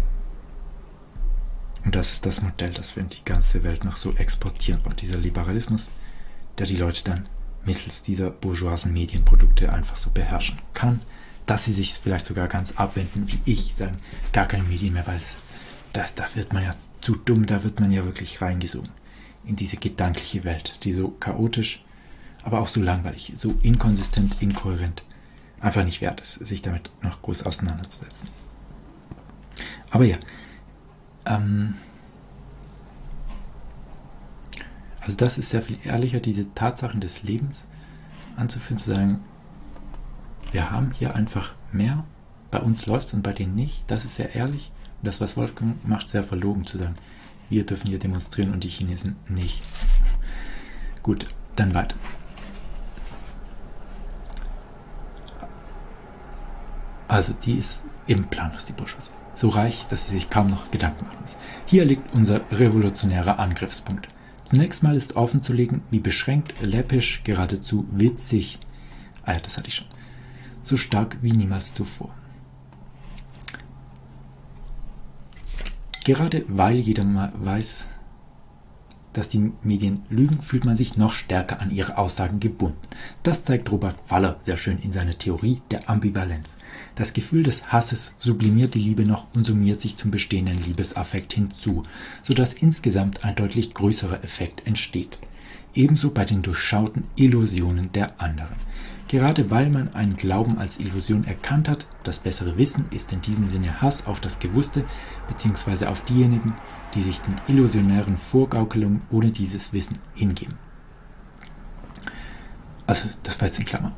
Und das ist das Modell, das wir in die ganze Welt noch so exportieren wollen. Dieser Liberalismus, der die Leute dann mittels dieser bourgeoisen Medienprodukte einfach so beherrschen kann, dass sie sich vielleicht sogar ganz abwenden, wie ich, sagen, gar keine Medien mehr, weil es, das, da wird man ja zu dumm, da wird man ja wirklich reingesogen in diese gedankliche Welt, die so chaotisch, aber auch so langweilig, so inkonsistent, inkohärent einfach nicht wert ist, sich damit noch groß auseinanderzusetzen. Aber ja, ähm, also das ist sehr viel ehrlicher, diese Tatsachen des Lebens anzuführen, zu sagen, wir haben hier einfach mehr, bei uns läuft es und bei denen nicht, das ist sehr ehrlich. Und das, was Wolfgang macht, sehr verlogen, zu sagen, wir dürfen hier demonstrieren und die Chinesen nicht. Gut, dann weiter. Also die ist eben planlos, die Bourgeoisie. So reich, dass sie sich kaum noch Gedanken machen muss. Hier liegt unser revolutionärer Angriffspunkt. Zunächst mal ist offenzulegen, wie beschränkt, läppisch, geradezu witzig, ah ja, das hatte ich schon, so stark wie niemals zuvor. Gerade weil jeder mal weiß, dass die Medien lügen, fühlt man sich noch stärker an ihre Aussagen gebunden. Das zeigt Robert Waller sehr schön in seiner Theorie der Ambivalenz. Das Gefühl des Hasses sublimiert die Liebe noch und summiert sich zum bestehenden Liebesaffekt hinzu, sodass insgesamt ein deutlich größerer Effekt entsteht. Ebenso bei den durchschauten Illusionen der anderen. Gerade weil man einen Glauben als Illusion erkannt hat, das bessere Wissen ist in diesem Sinne Hass auf das Gewusste bzw. auf diejenigen, die sich den illusionären Vorgaukelungen ohne dieses Wissen hingeben. Also das war jetzt in Klammer.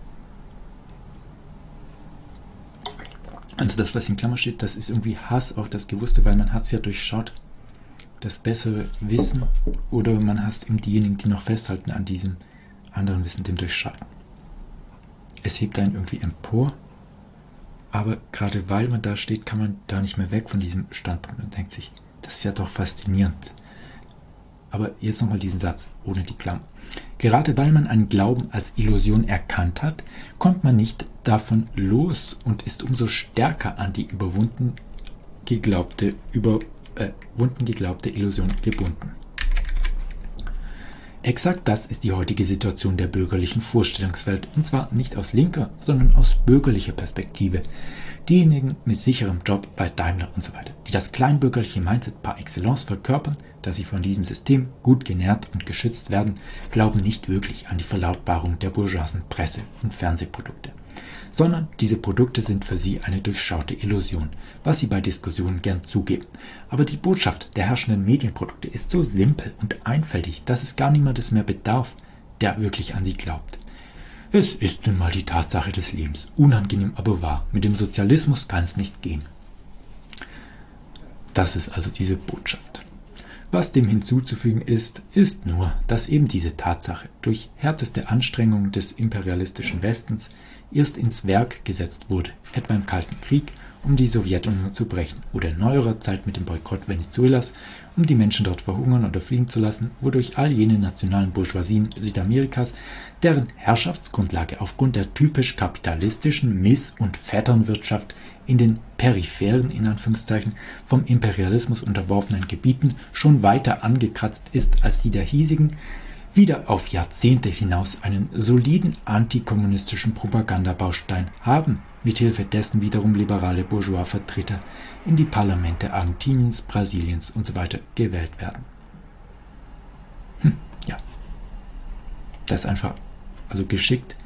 Also das, was in Klammer steht, das ist irgendwie Hass auf das Gewusste, weil man hat es ja durchschaut, das bessere Wissen, oder man hasst eben diejenigen, die noch festhalten an diesem anderen Wissen, dem Durchschauen. Es hebt einen irgendwie empor, aber gerade weil man da steht, kann man da nicht mehr weg von diesem Standpunkt und denkt sich, das ist ja doch faszinierend. Aber jetzt nochmal diesen Satz, ohne die Klammer. Gerade weil man einen Glauben als Illusion erkannt hat, kommt man nicht davon los und ist umso stärker an die überwunden geglaubte, überwunden geglaubte Illusion gebunden. Exakt das ist die heutige Situation der bürgerlichen Vorstellungswelt, und zwar nicht aus linker, sondern aus bürgerlicher Perspektive. Diejenigen mit sicherem Job bei Daimler und so weiter, die das kleinbürgerliche Mindset par excellence verkörpern, dass sie von diesem System gut genährt und geschützt werden, glauben nicht wirklich an die Verlautbarung der bourgeoisen Presse- und Fernsehprodukte, sondern diese Produkte sind für sie eine durchschaute Illusion, was sie bei Diskussionen gern zugeben. Aber die Botschaft der herrschenden Medienprodukte ist so simpel und einfältig, dass es gar niemandes mehr bedarf, der wirklich an sie glaubt. Es ist nun mal die Tatsache des Lebens, unangenehm aber wahr. Mit dem Sozialismus kann es nicht gehen. Das ist also diese Botschaft. Was dem hinzuzufügen ist, ist nur, dass eben diese Tatsache durch härteste Anstrengungen des imperialistischen Westens erst ins Werk gesetzt wurde, etwa im Kalten Krieg, um die Sowjetunion zu brechen, oder in neuerer Zeit mit dem Boykott Venezuelas, um die Menschen dort verhungern oder fliehen zu lassen, wodurch all jene nationalen Bourgeoisien Südamerikas, deren Herrschaftsgrundlage aufgrund der typisch kapitalistischen Miss- und Vetternwirtschaft in den peripheren, in Anführungszeichen, vom Imperialismus unterworfenen Gebieten schon weiter angekratzt ist als die der hiesigen, wieder auf Jahrzehnte hinaus einen soliden antikommunistischen Propagandabaustein haben, mithilfe dessen wiederum liberale Bourgeois-Vertreter in die Parlamente Argentiniens, Brasiliens usw. gewählt werden. Hm, ja. Das ist einfach, also geschickt,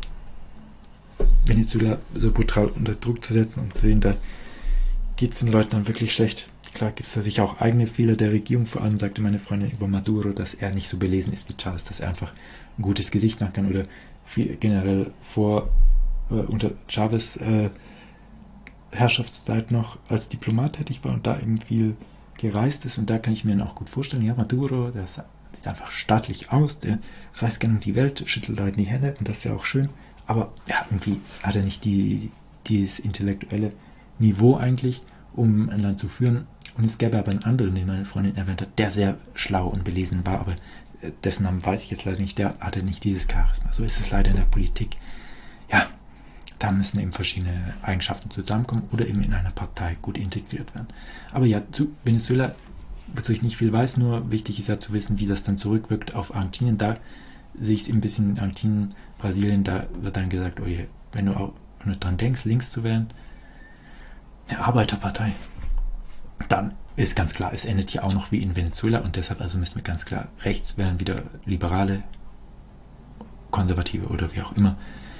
Venezuela so brutal unter Druck zu setzen und zu sehen, da geht es den Leuten dann wirklich schlecht. Klar gibt es da sicher auch eigene Fehler der Regierung, vor allem sagte meine Freundin über Maduro, dass er nicht so belesen ist wie Chavez, dass er einfach ein gutes Gesicht machen kann, oder viel, generell vor äh, unter Chavez äh, Herrschaftszeit noch als Diplomat tätig war und da eben viel gereist ist, und da kann ich mir auch gut vorstellen, ja, Maduro, der sieht einfach staatlich aus, der reist gerne um die Welt, schüttelt Leuten die Hände, und das ist ja auch schön, aber ja, irgendwie hat er nicht die, dieses intellektuelle Niveau eigentlich, um ein Land zu führen. Und es gäbe aber einen anderen, den meine Freundin erwähnt hat, der sehr schlau und belesen war, aber dessen Namen weiß ich jetzt leider nicht, der hatte nicht dieses Charisma. So ist es leider in der Politik. Ja, da müssen eben verschiedene Eigenschaften zusammenkommen oder eben in einer Partei gut integriert werden. Aber ja, zu Venezuela, wozu ich nicht viel weiß, nur wichtig ist ja zu wissen, wie das dann zurückwirkt auf Argentinien. Da sehe ich es ein bisschen in Argentinien, Brasilien, da wird dann gesagt, oh je, wenn du auch wenn du dran denkst, links zu wählen, eine Arbeiterpartei, dann ist ganz klar, es endet hier auch noch wie in Venezuela, und deshalb also müssen wir ganz klar rechts wählen, wieder Liberale, Konservative oder wie auch immer,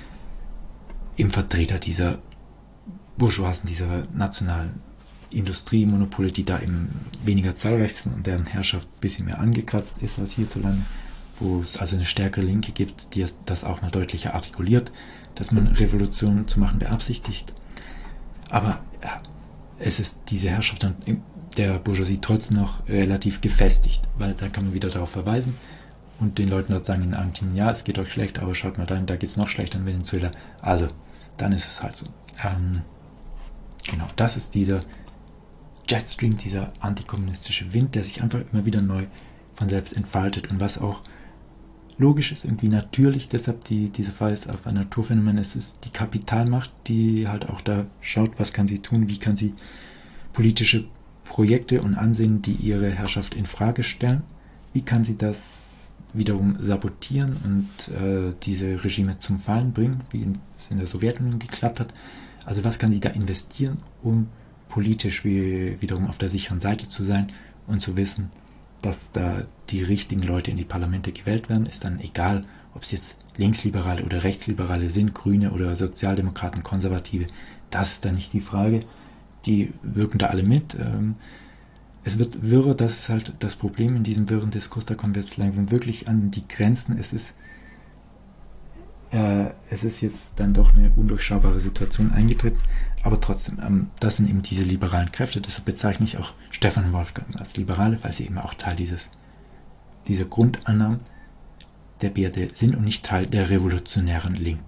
im Vertreter dieser Bourgeoisen, dieser nationalen Industriemonopole, die da eben weniger zahlreich sind und deren Herrschaft ein bisschen mehr angekratzt ist als hierzulande, wo es also eine stärkere Linke gibt, die das auch mal deutlicher artikuliert, dass man Revolutionen zu machen beabsichtigt. Aber ja, es ist diese Herrschaft der Bourgeoisie trotzdem noch relativ gefestigt, weil da kann man wieder darauf verweisen und den Leuten dort sagen in Argentinien, ja, es geht euch schlecht, aber schaut mal dahin, da geht es noch schlechter in Venezuela. Also, dann ist es halt so. Ähm, genau, das ist dieser Jetstream, dieser antikommunistische Wind, der sich einfach immer wieder neu von selbst entfaltet, und was auch logisch ist, irgendwie natürlich, deshalb die, diese Fall ist auf ein Naturphänomen, es ist die Kapitalmacht, die halt auch da schaut, was kann sie tun, wie kann sie politische Projekte und Ansehen, die ihre Herrschaft in Frage stellen, wie kann sie das wiederum sabotieren und äh, diese Regime zum Fallen bringen, wie es in der Sowjetunion geklappt hat. Also was kann sie da investieren, um politisch wie, wiederum auf der sicheren Seite zu sein und zu wissen, dass da die richtigen Leute in die Parlamente gewählt werden, ist dann egal, ob es jetzt Linksliberale oder Rechtsliberale sind, Grüne oder Sozialdemokraten, Konservative, das ist dann nicht die Frage. Die wirken da alle mit. Es wird wirrer, das ist halt das Problem in diesem wirren Diskurs, da kommen wir jetzt langsam wirklich an die Grenzen. Es ist, äh, es ist jetzt dann doch eine undurchschaubare Situation eingetreten, aber trotzdem, ähm, das sind eben diese liberalen Kräfte, deshalb bezeichne ich auch Stefan und Wolfgang als Liberale, weil sie eben auch Teil dieses, dieser Grundannahmen der B R D sind und nicht Teil der revolutionären Linken,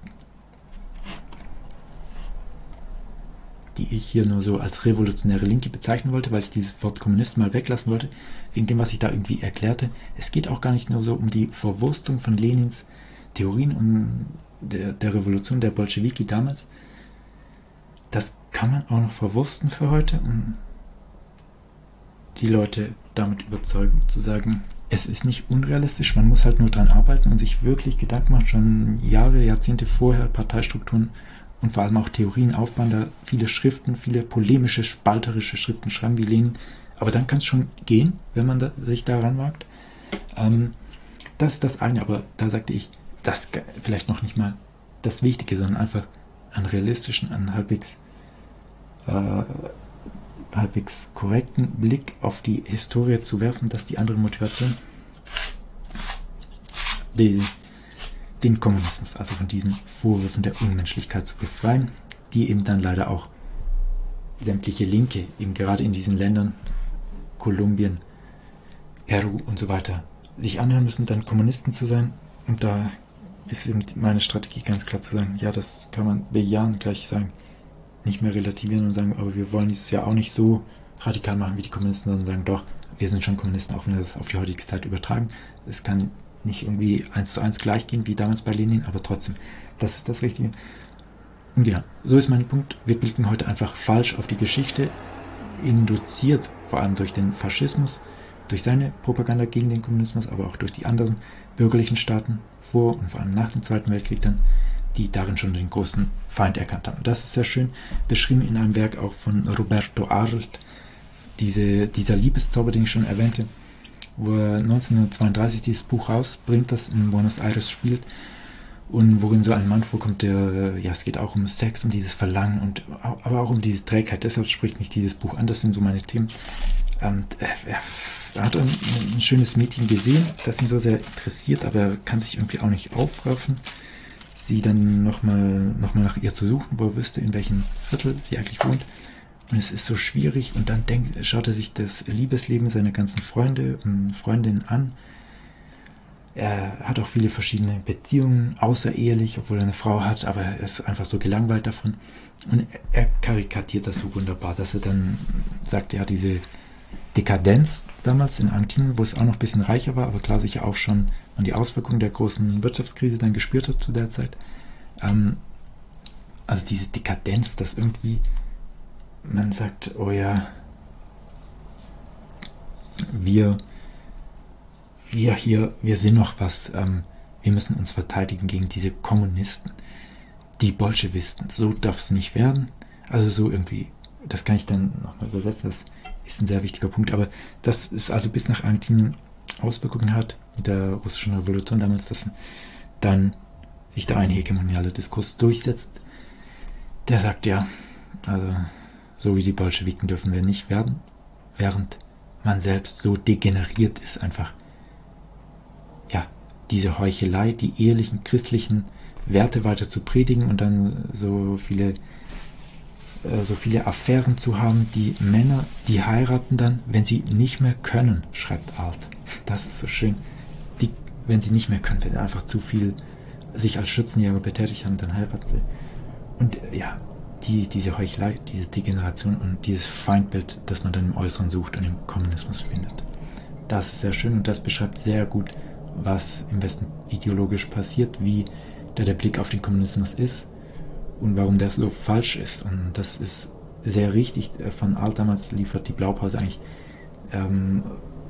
die ich hier nur so als revolutionäre Linke bezeichnen wollte, weil ich dieses Wort Kommunist mal weglassen wollte, wegen dem, was ich da irgendwie erklärte. Es geht auch gar nicht nur so um die Verwurstung von Lenins Theorien und der, der Revolution der Bolschewiki damals. Das kann man auch noch verwursten für heute und die Leute damit überzeugen, zu sagen, es ist nicht unrealistisch, man muss halt nur dran arbeiten und sich wirklich Gedanken machen, schon Jahre, Jahrzehnte vorher Parteistrukturen und vor allem auch Theorien aufbauen, da viele Schriften, viele polemische, spalterische Schriften schreiben wie Lenin. Aber dann kann es schon gehen, wenn man da, sich daran wagt. Ähm, das ist das eine, aber da sagte ich, das vielleicht noch nicht mal das Wichtige, sondern einfach einen realistischen, einen halbwegs, äh, halbwegs korrekten Blick auf die Historie zu werfen, dass die andere Motivation, die, den Kommunismus, also von diesen Vorwürfen der Unmenschlichkeit zu befreien, die eben dann leider auch sämtliche Linke, eben gerade in diesen Ländern, Kolumbien, Peru und so weiter, sich anhören müssen, dann Kommunisten zu sein. Und da ist eben meine Strategie ganz klar zu sagen, ja, das kann man bejahen, gleich sagen, nicht mehr relativieren und sagen, aber wir wollen dieses ja auch nicht so radikal machen wie die Kommunisten, sondern sagen, doch, wir sind schon Kommunisten, auch wenn wir das auf die heutige Zeit übertragen. Es kann nicht irgendwie eins zu eins gleich gehen wie damals bei Lenin, aber trotzdem, das ist das Richtige. Und genau, so ist mein Punkt. Wir blicken heute einfach falsch auf die Geschichte, induziert vor allem durch den Faschismus, durch seine Propaganda gegen den Kommunismus, aber auch durch die anderen bürgerlichen Staaten vor und vor allem nach dem Zweiten Weltkrieg dann, die darin schon den großen Feind erkannt haben. Und das ist sehr schön beschrieben in einem Werk auch von Roberto Arlt, diese, dieser Liebeszauber, den ich schon erwähnte, wo er neunzehnhundertzweiunddreißig dieses Buch rausbringt, das in Buenos Aires spielt und worin so ein Mann vorkommt, der, ja, es geht auch um Sex, um dieses Verlangen und aber auch um diese Trägheit. Deshalb spricht mich dieses Buch an, das sind so meine Themen. Und er, er hat ein, ein schönes Mädchen gesehen, das ihn so sehr interessiert, aber er kann sich irgendwie auch nicht aufraffen, sie dann nochmal noch mal nach ihr zu suchen, wo er wüsste, in welchem Viertel sie eigentlich wohnt. Und es ist so schwierig und dann denkt, schaut er sich das Liebesleben seiner ganzen Freunde und Freundinnen an. Er hat auch viele verschiedene Beziehungen, außerehelich, obwohl er eine Frau hat, aber er ist einfach so gelangweilt davon. Und er karikatiert das so wunderbar, dass er dann sagt, ja, diese Dekadenz damals in Argentinien, wo es auch noch ein bisschen reicher war, aber klar sicher auch schon an die Auswirkungen der großen Wirtschaftskrise dann gespürt hat zu der Zeit. Ähm, also diese Dekadenz, dass irgendwie man sagt, oh ja, wir, wir hier, wir sind noch was, ähm, wir müssen uns verteidigen gegen diese Kommunisten, die Bolschewisten, so darf es nicht werden. Also so irgendwie, das kann ich dann nochmal übersetzen, das ist ein sehr wichtiger Punkt, aber das ist also bis nach Argentinien Auswirkungen hat mit der russischen Revolution damals, dass dann sich da ein hegemonialer Diskurs durchsetzt, der sagt, ja, also so wie die Bolschewiken dürfen wir nicht werden, während man selbst so degeneriert ist, einfach, ja, diese Heuchelei, die ehelichen, christlichen Werte weiter zu predigen und dann so viele, äh, so viele Affären zu haben, die Männer, die heiraten dann, wenn sie nicht mehr können, schreibt Arlt. Das ist so schön. Die, wenn sie nicht mehr können, wenn sie einfach zu viel sich als Schützenjäger betätigt haben, dann heiraten sie. Und ja, Die, diese Heuchelei, diese Degeneration und dieses Feindbild, das man dann im Äußeren sucht und im Kommunismus findet. Das ist sehr schön und das beschreibt sehr gut, was im Westen ideologisch passiert, wie da der Blick auf den Kommunismus ist und warum der so falsch ist. Und das ist sehr richtig. Von Arlt damals liefert die Blaupause eigentlich ähm,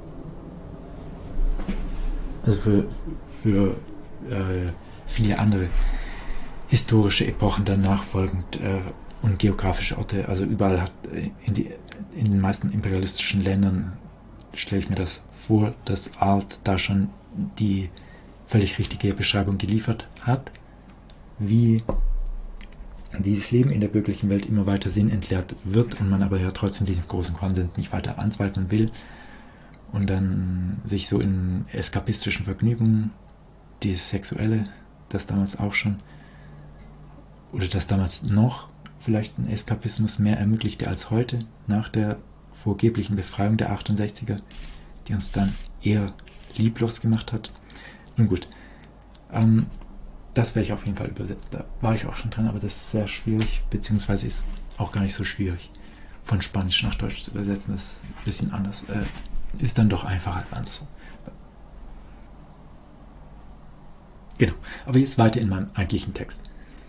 also für, für äh, viele andere historische Epochen dann nachfolgend äh, und geografische Orte, also überall hat äh, in, die, in den meisten imperialistischen Ländern stelle ich mir das vor, dass Arlt da schon die völlig richtige Beschreibung geliefert hat, wie dieses Leben in der bürgerlichen Welt immer weiter Sinn entleert wird und man aber ja trotzdem diesen großen Konsens nicht weiter anzweifeln will und dann sich so in eskapistischen Vergnügungen, dieses Sexuelle, das damals auch schon, oder das damals noch vielleicht einen Eskapismus mehr ermöglichte als heute, nach der vorgeblichen Befreiung der achtundsechziger, die uns dann eher lieblos gemacht hat. Nun gut, ähm, das werde ich auf jeden Fall übersetzt. Da war ich auch schon dran, aber das ist sehr schwierig, beziehungsweise ist auch gar nicht so schwierig, von Spanisch nach Deutsch zu übersetzen. Das ist ein bisschen anders. Äh, ist dann doch einfacher als andersrum. Genau, aber jetzt weiter in meinem eigentlichen Text.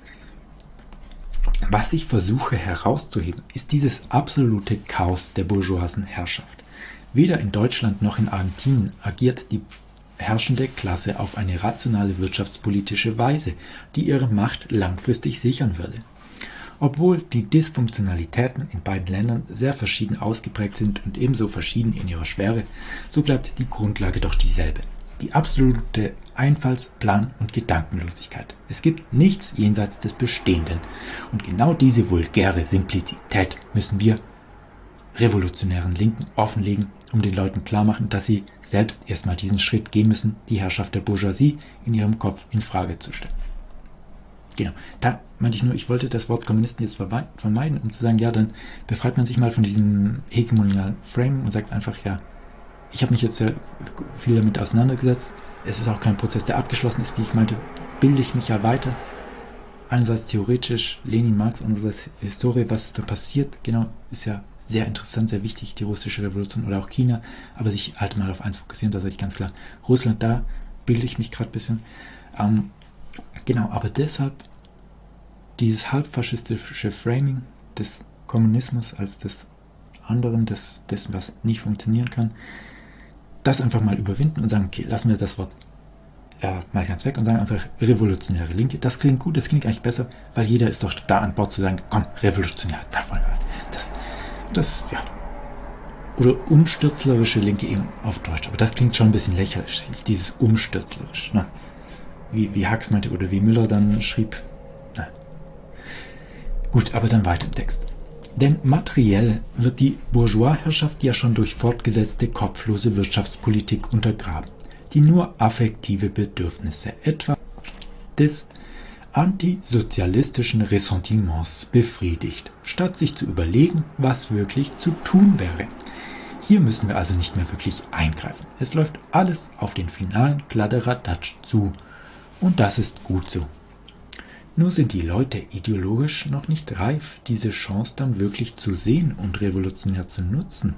Was ich versuche herauszuheben, ist dieses absolute Chaos der bourgeoisen Herrschaft. Weder in Deutschland noch in Argentinien agiert die herrschende Klasse auf eine rationale wirtschaftspolitische Weise, die ihre Macht langfristig sichern würde. Obwohl die Dysfunktionalitäten in beiden Ländern sehr verschieden ausgeprägt sind und ebenso verschieden in ihrer Schwere, so bleibt die Grundlage doch dieselbe. Die absolute Einfalls-, Plan- und Gedankenlosigkeit. Es gibt nichts jenseits des Bestehenden. Und genau diese vulgäre Simplizität müssen wir revolutionären Linken offenlegen, um den Leuten klarmachen, dass sie selbst erstmal diesen Schritt gehen müssen, die Herrschaft der Bourgeoisie in ihrem Kopf in Frage zu stellen. Genau, da meinte ich nur, ich wollte das Wort Kommunisten jetzt vermeiden, um zu sagen, ja, dann befreit man sich mal von diesem hegemonialen Frame und sagt einfach, ja, ich habe mich jetzt sehr viel damit auseinandergesetzt. Es ist auch kein Prozess, der abgeschlossen ist, wie ich meinte, bilde ich mich ja weiter. Einerseits theoretisch Lenin, Marx, andererseits Historie, was da passiert, genau, ist ja sehr interessant, sehr wichtig, die russische Revolution oder auch China, aber sich halt mal auf eins fokussieren, da sage ich ganz klar, Russland, da bilde ich mich gerade ein bisschen. Ähm, genau, aber deshalb dieses halbfaschistische Framing des Kommunismus als des anderen, des, dessen, was nicht funktionieren kann, das einfach mal überwinden und sagen, okay, lassen wir das Wort ja, mal ganz weg und sagen einfach revolutionäre Linke. Das klingt gut, das klingt eigentlich besser, weil jeder ist doch da an Bord zu sagen, komm, revolutionär, da wollen wir. Das, das, ja. Oder umstürzlerische Linke eben auf Deutsch. Aber das klingt schon ein bisschen lächerlich, dieses umstürzlerisch. Ne? Wie, wie Hux meinte oder wie Müller dann schrieb. Na. Gut, aber dann weiter im Text. Denn materiell wird die Bourgeoisherrschaft ja schon durch fortgesetzte kopflose Wirtschaftspolitik untergraben, die nur affektive Bedürfnisse, etwa des antisozialistischen Ressentiments, befriedigt, statt sich zu überlegen, was wirklich zu tun wäre. Hier müssen wir also nicht mehr wirklich eingreifen. Es läuft alles auf den finalen Kladderadatsch zu. Und das ist gut so. Nur sind die Leute ideologisch noch nicht reif, diese Chance dann wirklich zu sehen und revolutionär zu nutzen.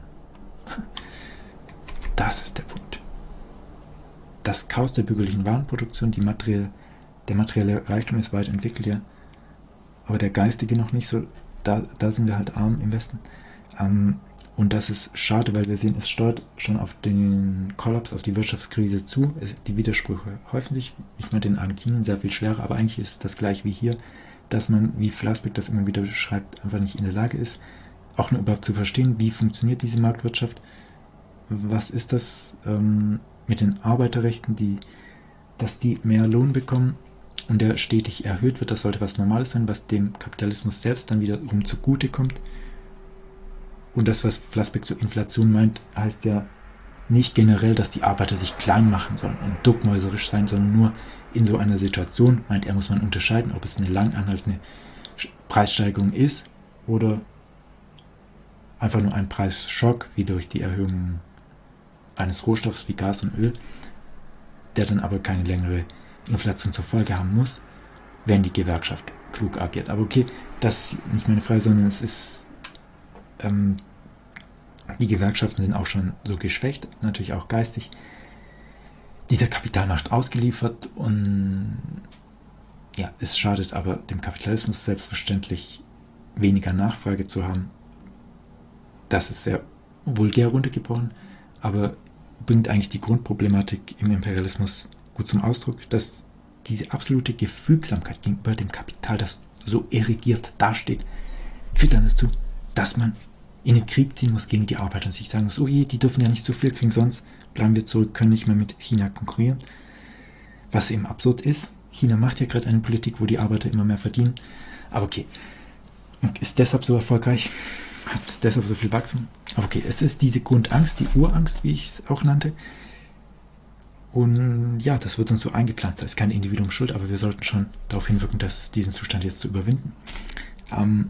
Das ist der Punkt. Das Chaos der bürgerlichen Warenproduktion, die materielle, der materielle Reichtum ist weit entwickelt, ja, aber der geistige noch nicht so, da, da sind wir halt arm im Westen. Ähm, und das ist schade, weil wir sehen, es steuert schon auf den Kollaps, auf die Wirtschaftskrise zu. Die Widersprüche häufen sich. Ich meine, in Argentinien sehr viel schwerer, aber eigentlich ist es das gleich wie hier, dass man, wie Flassbeck das immer wieder beschreibt, einfach nicht in der Lage ist, auch nur überhaupt zu verstehen, wie funktioniert diese Marktwirtschaft, was ist das ähm, mit den Arbeiterrechten, die, dass die mehr Lohn bekommen und der stetig erhöht wird. Das sollte was Normales sein, was dem Kapitalismus selbst dann wiederum zugutekommt. Und das, was Flassbeck zur Inflation meint, heißt ja nicht generell, dass die Arbeiter sich klein machen sollen und duckmäuserisch sein, sondern nur in so einer Situation, meint er, muss man unterscheiden, ob es eine lang anhaltende Preissteigerung ist oder einfach nur ein Preisschock, wie durch die Erhöhung eines Rohstoffs wie Gas und Öl, der dann aber keine längere Inflation zur Folge haben muss, wenn die Gewerkschaft klug agiert. Aber okay, das ist nicht meine Frage, sondern es ist ähm, die Gewerkschaften sind auch schon so geschwächt, natürlich auch geistig, dieser Kapitalmacht ausgeliefert und ja, es schadet aber dem Kapitalismus selbstverständlich weniger Nachfrage zu haben. Das ist sehr vulgär runtergebrochen, aber bringt eigentlich die Grundproblematik im Imperialismus gut zum Ausdruck, dass diese absolute Gefügsamkeit gegenüber dem Kapital, das so erigiert dasteht, führt dann dazu, dass man in den Krieg ziehen muss gegen die Arbeiter und sich sagen muss, oh je, die dürfen ja nicht so viel kriegen, sonst bleiben wir zurück, können nicht mehr mit China konkurrieren. Was eben absurd ist. China macht ja gerade eine Politik, wo die Arbeiter immer mehr verdienen. Aber okay, und ist deshalb so erfolgreich, hat deshalb so viel Wachstum. Aber okay, es ist diese Grundangst, die Urangst, wie ich es auch nannte. Und ja, das wird uns so eingepflanzt. Da ist kein Individuum schuld, aber wir sollten schon darauf hinwirken, dass diesen Zustand jetzt zu überwinden. Ähm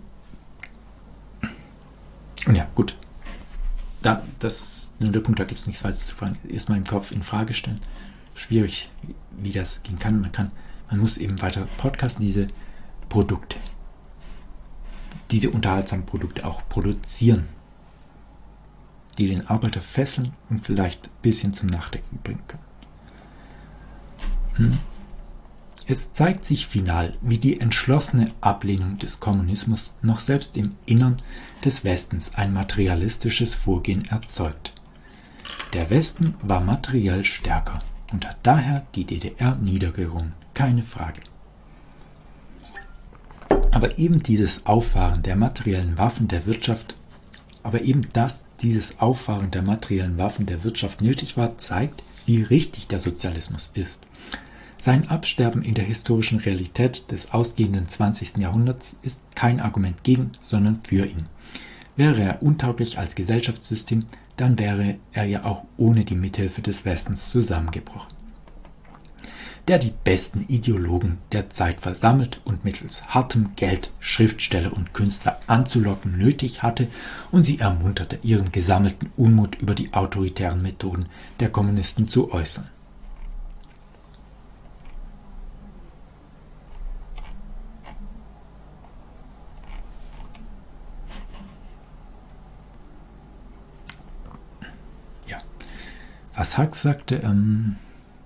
und ja, gut. Da, das nur der Punkt, da gibt es nichts weiter zu fragen. Erstmal im Kopf in Frage stellen. Schwierig, wie das gehen kann. Man kann, man muss eben weiter podcasten, diese Produkte, diese unterhaltsamen Produkte auch produzieren, die den Arbeiter fesseln und vielleicht ein bisschen zum Nachdenken bringen können. Hm. Es zeigt sich final, wie die entschlossene Ablehnung des Kommunismus noch selbst im Innern des Westens ein materialistisches Vorgehen erzeugt. Der Westen war materiell stärker und hat daher die D D R niedergerungen, keine Frage. Aber eben dieses Auffahren der materiellen Waffen der Wirtschaft, aber eben dass dieses Auffahren der materiellen Waffen der Wirtschaft nötig war, zeigt, wie richtig der Sozialismus ist. Sein Absterben in der historischen Realität des ausgehenden zwanzigsten Jahrhunderts ist kein Argument gegen, sondern für ihn. Wäre er untauglich als Gesellschaftssystem, dann wäre er ja auch ohne die Mithilfe des Westens zusammengebrochen, der die besten Ideologen der Zeit versammelt und mittels hartem Geld Schriftsteller und Künstler anzulocken nötig hatte und sie ermunterte, ihren gesammelten Unmut über die autoritären Methoden der Kommunisten zu äußern. Ja, als Hux sagte, ähm,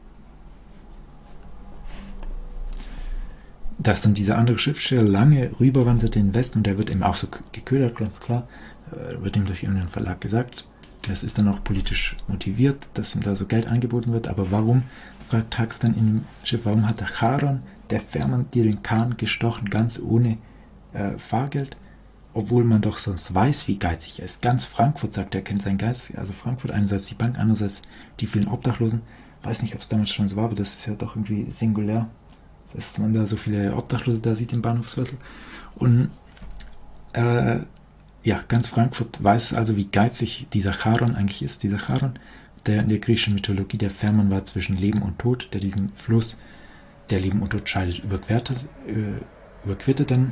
dass dann dieser andere Schriftsteller lange rüberwanderte in den Westen und der wird eben auch so geködert, ganz klar, äh, wird ihm durch irgendeinen Verlag gesagt. Das ist dann auch politisch motiviert, dass ihm da so Geld angeboten wird. Aber warum, fragt Hux dann in dem Schiff, warum hat der Charon, der Fährmann, dir den Kahn gestochen, ganz ohne äh, Fahrgeld? Obwohl man doch sonst weiß, wie geizig er ist. Ganz Frankfurt, sagt er, kennt seinen Geist. Also Frankfurt, einerseits die Bank, andererseits die vielen Obdachlosen. Weiß nicht, ob es damals schon so war, aber das ist ja doch irgendwie singulär, dass man da so viele Obdachlose da sieht im Bahnhofsviertel. Und äh, ja, ganz Frankfurt weiß also, wie geizig dieser Charon eigentlich ist. Dieser Charon, der in der griechischen Mythologie der Fährmann war zwischen Leben und Tod, der diesen Fluss, der Leben und Tod scheidet, überquerte, äh, überquerte dann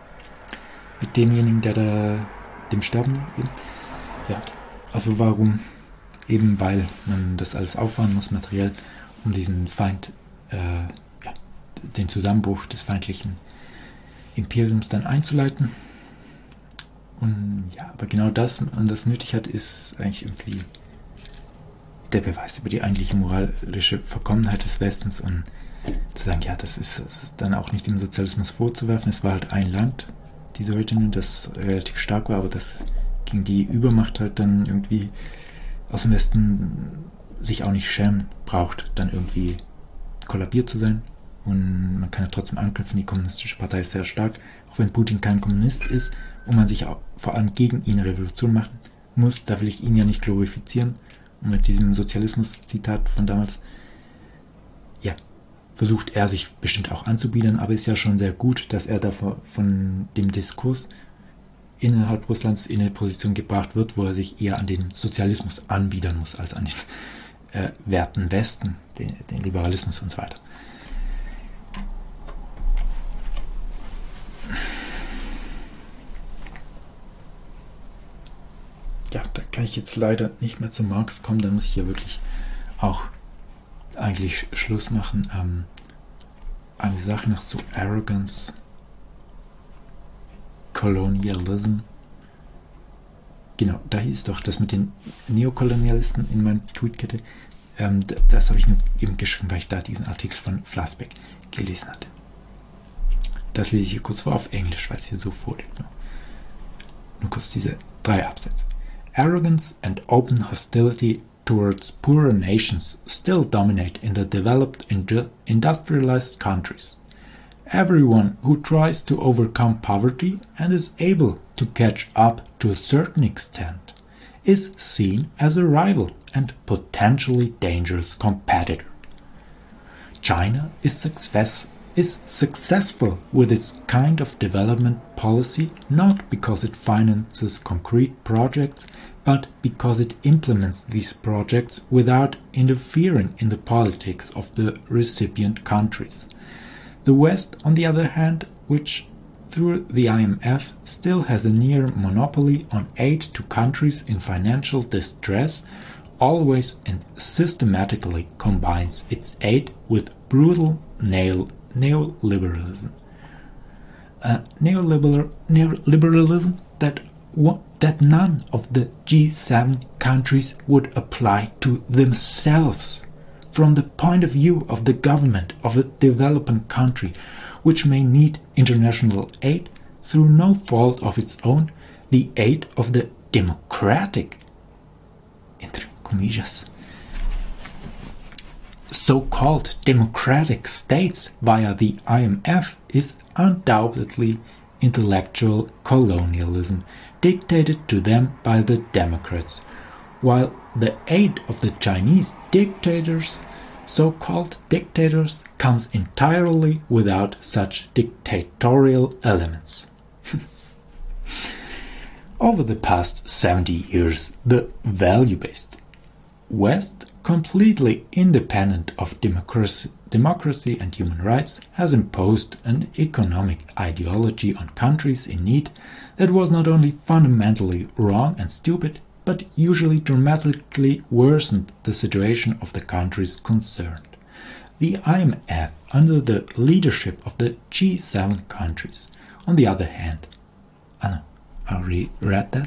mit demjenigen, der da dem Sterben eben. Ja, also warum? Eben weil man das alles auffahren muss, materiell, um diesen Feind äh, den Zusammenbruch des feindlichen Imperiums dann einzuleiten. Und ja, aber genau das, man das nötig hat, ist eigentlich irgendwie der Beweis über die eigentliche moralische Verkommenheit des Westens und zu sagen, ja, das ist, das ist dann auch nicht dem Sozialismus vorzuwerfen. Es war halt ein Land, die Sowjetunion, das relativ stark war, aber das gegen die Übermacht halt dann irgendwie aus dem Westen sich auch nicht schämen braucht, dann irgendwie kollabiert zu sein. Und man kann ja trotzdem anknüpfen, die kommunistische Partei ist sehr stark, auch wenn Putin kein Kommunist ist und man sich auch vor allem gegen ihn Revolution machen muss. Da will ich ihn ja nicht glorifizieren. Und mit diesem Sozialismus-Zitat von damals, ja, versucht er sich bestimmt auch anzubiedern, aber ist ja schon sehr gut, dass er da von dem Diskurs innerhalb Russlands in eine Position gebracht wird, wo er sich eher an den Sozialismus anbiedern muss, als an den äh, Werten Westen, den, den Liberalismus und so weiter. Ja, da kann ich jetzt leider nicht mehr zu Marx kommen, da muss ich hier wirklich auch eigentlich Schluss machen. Ähm, eine Sache noch zu Arrogance, Colonialism. Genau, da hieß doch das mit den Neokolonialisten in meiner Tweetkette. Ähm, das habe ich nur eben geschrieben, weil ich da diesen Artikel von Flassbeck gelesen hatte. Das lese ich hier kurz vor auf Englisch, weil es hier so vorliegt. Nur, nur kurz diese drei Absätze. Arrogance and open hostility towards poorer nations still dominate in the developed industrialized countries. Everyone who tries to overcome poverty and is able to catch up to a certain extent is seen as a rival and potentially dangerous competitor. China is success is successful with its kind of development policy not because it finances concrete projects, but because it implements these projects without interfering in the politics of the recipient countries. The West, on the other hand, which through the I M F still has a near monopoly on aid to countries in financial distress, always and systematically combines its aid with brutal neo- neoliberalism. Uh, neoliberal, neoliberalism that what, that none of the G seven countries would apply to themselves from the point of view of the government of a developing country, which may need international aid through no fault of its own, the aid of the democratic, entre comillas, so-called democratic states via the I M F is undoubtedly intellectual colonialism dictated to them by the Democrats, while the aid of the Chinese dictators, so-called dictators, comes entirely without such dictatorial elements. Over the past seventy years, the value-based West, completely independent of democracy, democracy and human rights, has imposed an economic ideology on countries in need that was not only fundamentally wrong and stupid, but usually dramatically worsened the situation of the countries concerned. The I M F, under the leadership of the G seven countries, on the other hand, I know, I already read that.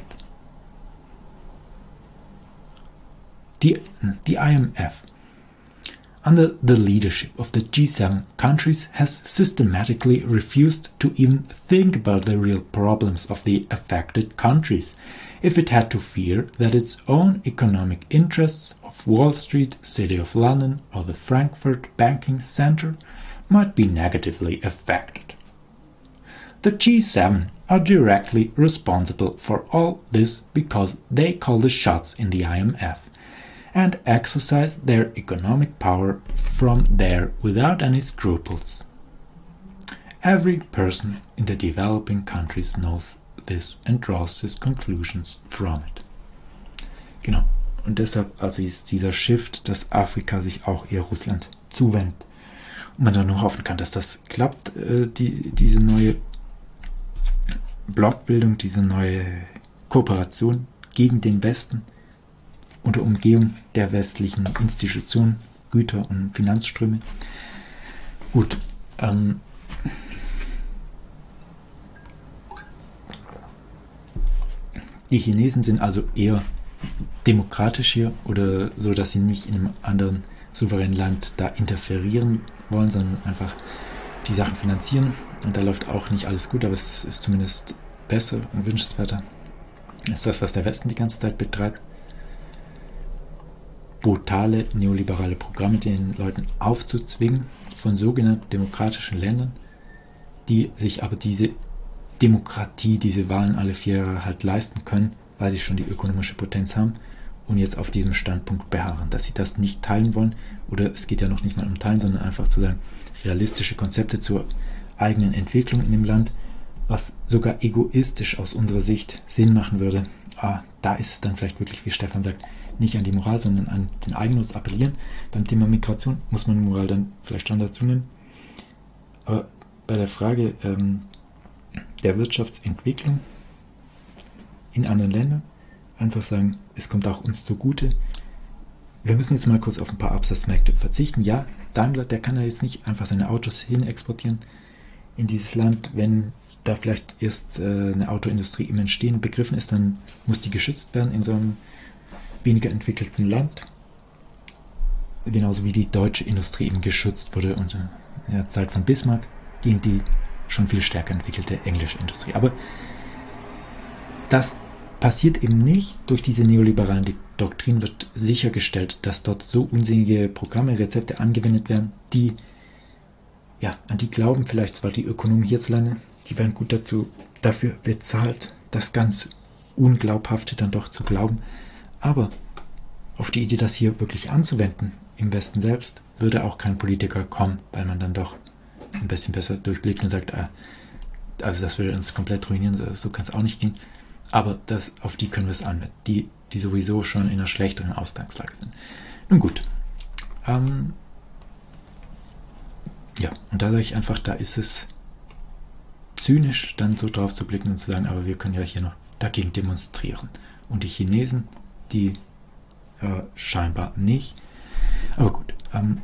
The, the I M F, under the leadership of the G seven countries, has systematically refused to even think about the real problems of the affected countries, if it had to fear that its own economic interests of Wall Street, City of London, or the Frankfurt banking center might be negatively affected. The G seven are directly responsible for all this because they call the shots in the I M F and exercise their economic power from there without any scruples. Every person in the developing countries knows this and draws his conclusions from it. Genau. Und deshalb also ist dieser Shift, dass Afrika sich auch eher Russland zuwendet. Und man dann nur hoffen kann, dass das klappt, äh, die, diese neue Blockbildung, diese neue Kooperation gegen den Westen unter Umgehung der westlichen Institutionen, Güter und Finanzströme. Gut, ähm, die Chinesen sind also eher demokratisch hier oder so, dass sie nicht in einem anderen souveränen Land da interferieren wollen, sondern einfach die Sachen finanzieren. Und da läuft auch nicht alles gut, aber es ist zumindest besser und wünschenswerter als das, was der Westen die ganze Zeit betreibt. Brutale neoliberale Programme den Leuten aufzuzwingen von sogenannten demokratischen Ländern, die sich aber diese Demokratie, diese Wahlen alle vier Jahre halt leisten können, weil sie schon die ökonomische Potenz haben und jetzt auf diesem Standpunkt beharren, dass sie das nicht teilen wollen, oder es geht ja noch nicht mal um Teilen, sondern einfach zu sagen, realistische Konzepte zur eigenen Entwicklung in dem Land, was sogar egoistisch aus unserer Sicht Sinn machen würde. Ah, da ist es dann vielleicht wirklich, wie Stefan sagt, nicht an die Moral, sondern an den Eigennutz appellieren. Beim Thema Migration muss man Moral dann vielleicht schon dazu nehmen. Aber bei der Frage ähm, der Wirtschaftsentwicklung in anderen Ländern einfach sagen, es kommt auch uns zugute. Wir müssen jetzt mal kurz auf ein paar Absatzmärkte verzichten. Ja, Daimler, der kann ja jetzt nicht einfach seine Autos hin exportieren in dieses Land. Wenn da vielleicht erst äh, eine Autoindustrie im Entstehen begriffen ist, dann muss die geschützt werden in so einem weniger entwickelten Land. Genauso wie die deutsche Industrie eben geschützt wurde unter der Zeit von Bismarck gegen die schon viel stärker entwickelte englische Industrie. Aber das passiert eben nicht. Durch diese neoliberalen Doktrin wird sichergestellt, dass dort so unsinnige Programme, Rezepte angewendet werden, die, ja, an die glauben vielleicht zwar die Ökonomen hierzulande, die werden gut dazu, dafür bezahlt, das ganz Unglaubhafte dann doch zu glauben, aber auf die Idee, das hier wirklich anzuwenden, im Westen selbst würde auch kein Politiker kommen, weil man dann doch ein bisschen besser durchblickt und sagt, ah, also das würde uns komplett ruinieren, so kann es auch nicht gehen. Aber das, auf die können wir es anwenden, die, die sowieso schon in einer schlechteren Ausgangslage sind. Nun gut. Ähm, ja, und da sage ich einfach, da ist es zynisch, dann so drauf zu blicken und zu sagen, aber wir können ja hier noch dagegen demonstrieren. Und die Chinesen, die äh, scheinbar nicht. Aber gut. Ähm,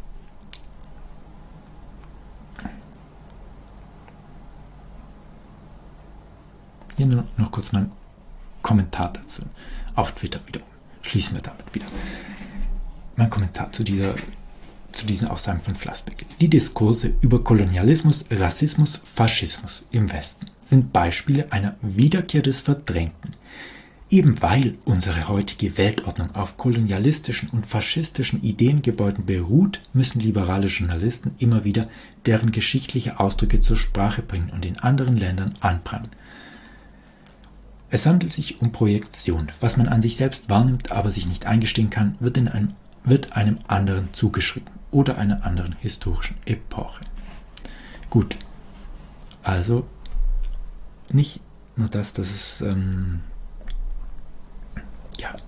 hier nur noch kurz mein Kommentar dazu. Auf Twitter wiederum. Schließen wir damit wieder. Mein Kommentar zu dieser zu diesen Aussagen von Flassbeck. Die Diskurse über Kolonialismus, Rassismus, Faschismus im Westen sind Beispiele einer Wiederkehr des Verdrängten. Eben weil unsere heutige Weltordnung auf kolonialistischen und faschistischen Ideengebäuden beruht, müssen liberale Journalisten immer wieder deren geschichtliche Ausdrücke zur Sprache bringen und in anderen Ländern anprangern. Es handelt sich um Projektion. Was man an sich selbst wahrnimmt, aber sich nicht eingestehen kann, wird, in einem, wird einem anderen zugeschrieben oder einer anderen historischen Epoche. Gut, also nicht nur das, dass es ähm, ja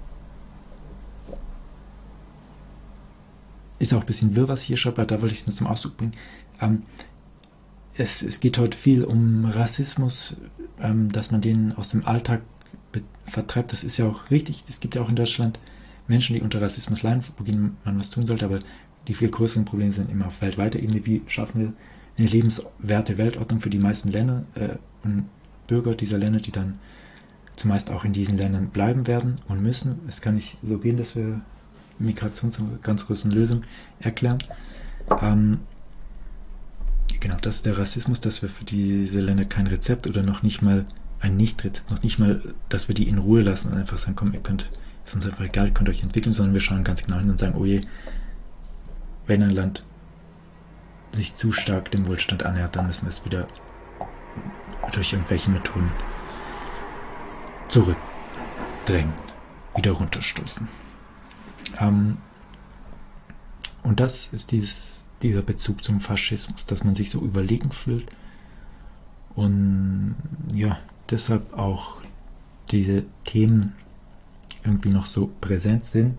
ist auch ein bisschen wirr, was ich hier schreibe, da wollte ich es nur zum Ausdruck bringen. Ähm, es, es geht heute viel um Rassismus, ähm, dass man den aus dem Alltag be- vertreibt. Das ist ja auch richtig. Es gibt ja auch in Deutschland Menschen, die unter Rassismus leiden, wogegen man was tun sollte, aber die viel größeren Probleme sind immer auf weltweiter Ebene. Wie schaffen wir eine lebenswerte Weltordnung für die meisten Länder äh, und Bürger dieser Länder, die dann zumeist auch in diesen Ländern bleiben werden und müssen. Es kann nicht so gehen, dass wir Migration zur ganz großen Lösung erklären. Ähm, genau, das ist der Rassismus, dass wir für diese Länder kein Rezept oder noch nicht mal ein Nicht-Rezept, noch nicht mal, dass wir die in Ruhe lassen und einfach sagen, komm, ihr könnt, ist uns einfach egal, ihr könnt euch entwickeln, sondern wir schauen ganz genau hin und sagen, oh je, wenn ein Land sich zu stark dem Wohlstand annähert, dann müssen wir es wieder durch irgendwelche Methoden zurückdrängen, wieder runterstoßen. Ähm, und das ist dieses, dieser Bezug zum Faschismus, dass man sich so überlegen fühlt und ja, deshalb auch diese Themen irgendwie noch so präsent sind.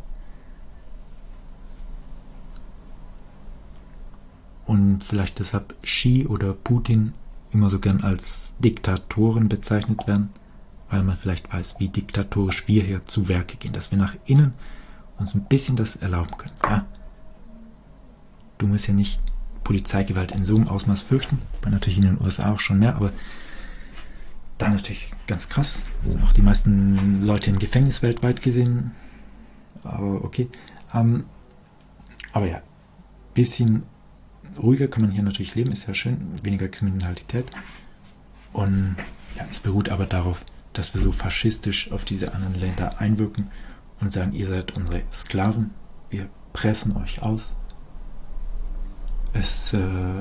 Und vielleicht deshalb Xi oder Putin immer so gern als Diktatoren bezeichnet werden, weil man vielleicht weiß, wie diktatorisch wir hier zu Werke gehen, dass wir nach innen uns ein bisschen das erlauben können. Ja, du musst ja nicht Polizeigewalt in so einem Ausmaß fürchten, war natürlich in den U S A auch schon mehr, aber da natürlich ganz krass. Das sind auch die meisten Leute im Gefängnis weltweit gesehen, aber okay. Ähm, aber ja, bisschen ruhiger kann man hier natürlich leben, ist ja schön, weniger Kriminalität. Und ja, es beruht aber darauf, dass wir so faschistisch auf diese anderen Länder einwirken und sagen, ihr seid unsere Sklaven, wir pressen euch aus. Es, äh,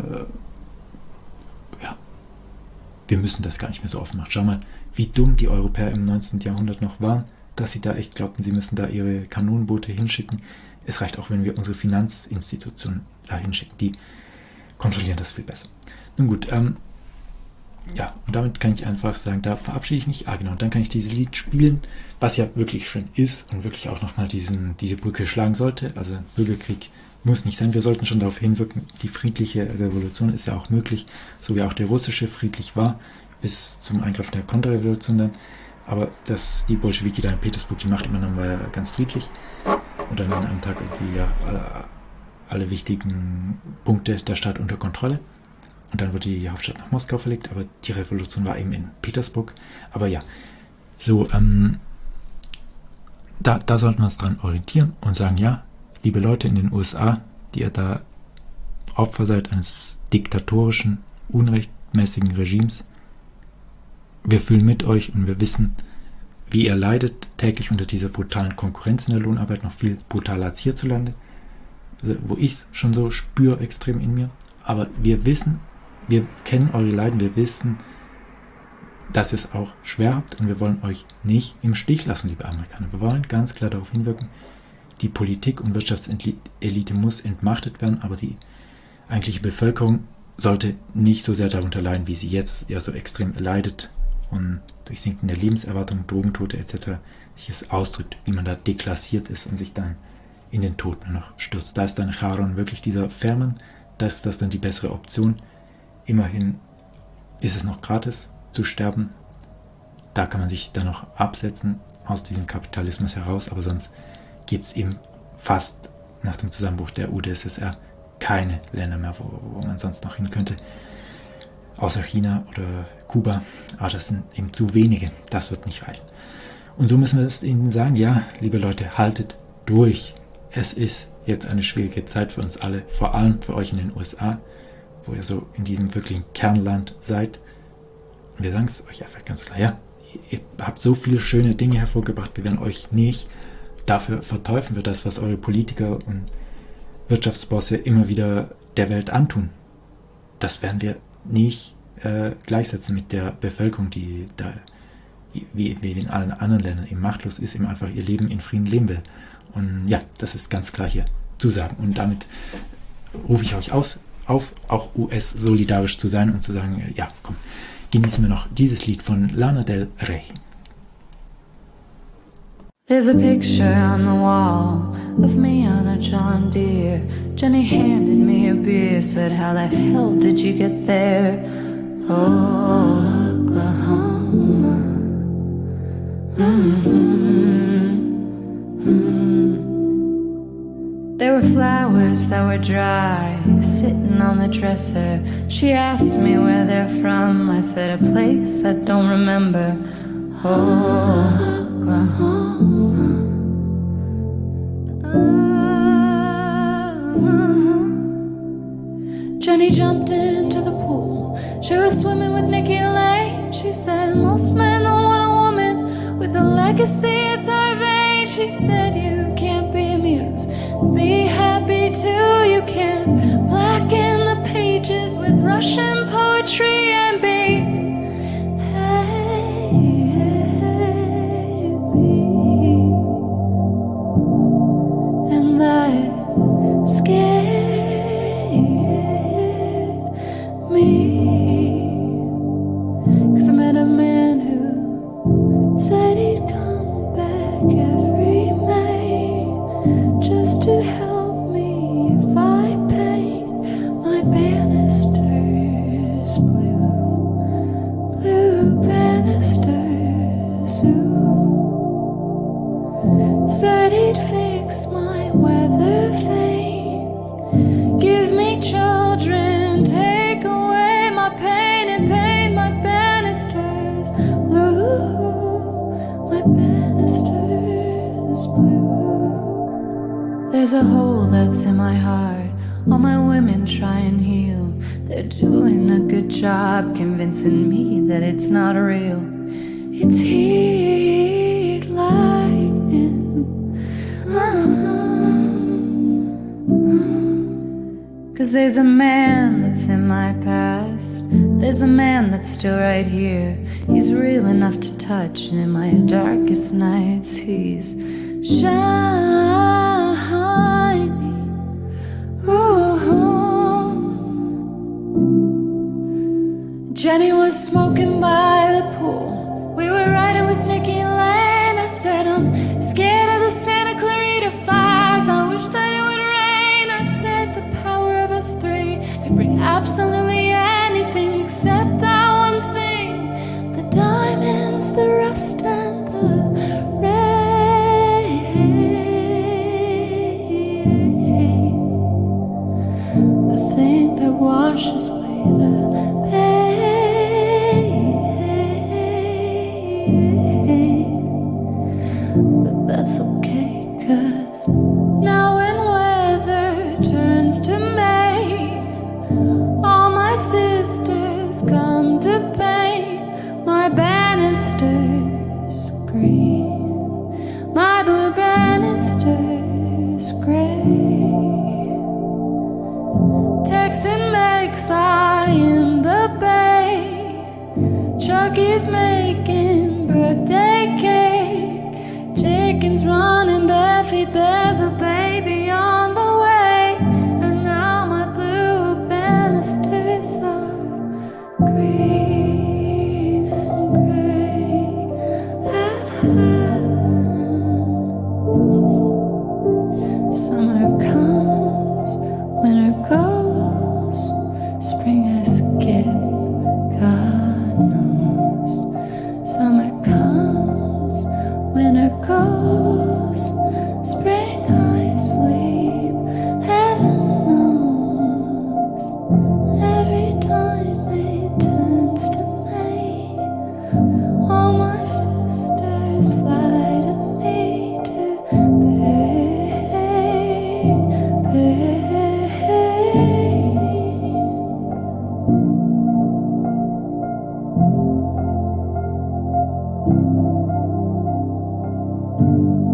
ja, wir müssen das gar nicht mehr so offen machen. Schau mal, wie dumm die Europäer im neunzehnten Jahrhundert noch waren, dass sie da echt glaubten, sie müssen da ihre Kanonenboote hinschicken. Es reicht auch, wenn wir unsere Finanzinstitutionen da hinschicken. Die kontrollieren das viel besser. Nun gut, ähm, ja, und damit kann ich einfach sagen, da verabschiede ich mich. Ah, genau, und dann kann ich dieses Lied spielen, was ja wirklich schön ist und wirklich auch nochmal diesen, diese Brücke schlagen sollte. Also Bürgerkrieg muss nicht sein. Wir sollten schon darauf hinwirken, die friedliche Revolution ist ja auch möglich, so wie auch der russische friedlich war, bis zum Eingreifen der Konterrevolution dann. Aber dass die Bolschewiki da in Petersburg die Macht übernahmen, war ja ganz friedlich. Und dann an einem Tag irgendwie ja alle, alle wichtigen Punkte der Stadt unter Kontrolle. Und dann wurde die Hauptstadt nach Moskau verlegt, aber die Revolution war eben in Petersburg. Aber ja, so, ähm, da, da sollten wir uns dran orientieren und sagen, ja, liebe Leute in den U S A, die ihr da Opfer seid eines diktatorischen, unrechtmäßigen Regimes, wir fühlen mit euch und wir wissen, wie ihr leidet täglich unter dieser brutalen Konkurrenz in der Lohnarbeit, noch viel brutaler als hierzulande, wo ich es schon so spüre extrem in mir. Aber wir wissen, wir kennen eure Leiden, wir wissen, dass ihr es auch schwer habt und wir wollen euch nicht im Stich lassen, liebe Amerikaner. Wir wollen ganz klar darauf hinwirken, die Politik und Wirtschaftselite muss entmachtet werden, aber die eigentliche Bevölkerung sollte nicht so sehr darunter leiden, wie sie jetzt ja so extrem leidet und durch sinkende Lebenserwartung, Drogentote et cetera sich es ausdrückt, wie man da deklassiert ist und sich dann in den Tod nur noch stürzt. Da ist dann Charon wirklich dieser Fährmann, da ist das dann die bessere Option. Immerhin ist es noch gratis zu sterben. Da kann man sich dann noch absetzen aus diesem Kapitalismus heraus, aber sonst gibt es eben fast nach dem Zusammenbruch der U d S S R keine Länder mehr, wo, wo man sonst noch hin könnte. Außer China oder Kuba. Aber das sind eben zu wenige. Das wird nicht reichen. Und so müssen wir es Ihnen sagen, ja, liebe Leute, haltet durch. Es ist jetzt eine schwierige Zeit für uns alle, vor allem für euch in den U S A, wo ihr so in diesem wirklichen Kernland seid. Und wir sagen es euch einfach ganz klar, ja, ihr habt so viele schöne Dinge hervorgebracht, wir werden euch nicht dafür verteufeln, für das, was eure Politiker und Wirtschaftsbosse immer wieder der Welt antun. Das werden wir nicht äh, gleichsetzen mit der Bevölkerung, die da, wie, wie in allen anderen Ländern, eben machtlos ist, eben einfach ihr Leben in Frieden leben will. Und ja, das ist ganz klar hier zu sagen. Und damit rufe ich euch aus, auf, auch U S-solidarisch zu sein und zu sagen, ja, komm, genießen wir noch dieses Lied von Lana Del Rey. There's a picture on the wall of me on a John Deere. Jenny handed me a beer, said, how the hell did you get there? Oh, Oklahoma. Mm-hmm. Mm-hmm. There were flowers that were dry, sitting on the dresser. She asked me where they're from. I said, a place I don't remember. Oh, Oklahoma. Uh-huh. Jenny jumped into the pool. She was swimming with Nikki Lane. She said, most men don't want a woman with a legacy, it's our vein. She said, you can't be amused, be happy too. You can't blacken the pages with Russian poetry and be scared me, 'cause I met a man who said he'd come back every May just to help me if I paint my banisters blue, blue banisters. Ooh. Said he'd fix my weather vane, give me children, take away my pain and paint my banisters blue, my banisters blue. There's a hole that's in my heart, all my women try and heal. They're doing a good job convincing me that it's not real. It's heat lightning. Uh-huh. 'Cause there's a man that's in my past, there's a man that's still right here. He's real enough to touch, and in my darkest nights he's shining. Ooh. Jenny was smoking by the pool, we were riding with Nikki Lane. I said, I'm scared of the Santa Clarita fires, I wish that it would rain. I said the power of us three could bring absolutely anything except that one thing, the diamonds, the rust and the rain, the thing that washes away the pain. But that's okay, 'cause now when weather turns to May, all my sisters come to paint my banisters green, my blue banisters gray. Texan makes eye in the bay, Chucky's making birthday cake, chickens running bare feet me there's a baby on the way, and now my blue banisters are green and gray. Summer comes, winter goes, spring I skip, God knows. Summer comes, winter goes, spring I sleep, heaven knows. Every time it turns to May, all my sisters fly to me to pay, pay. Thank you.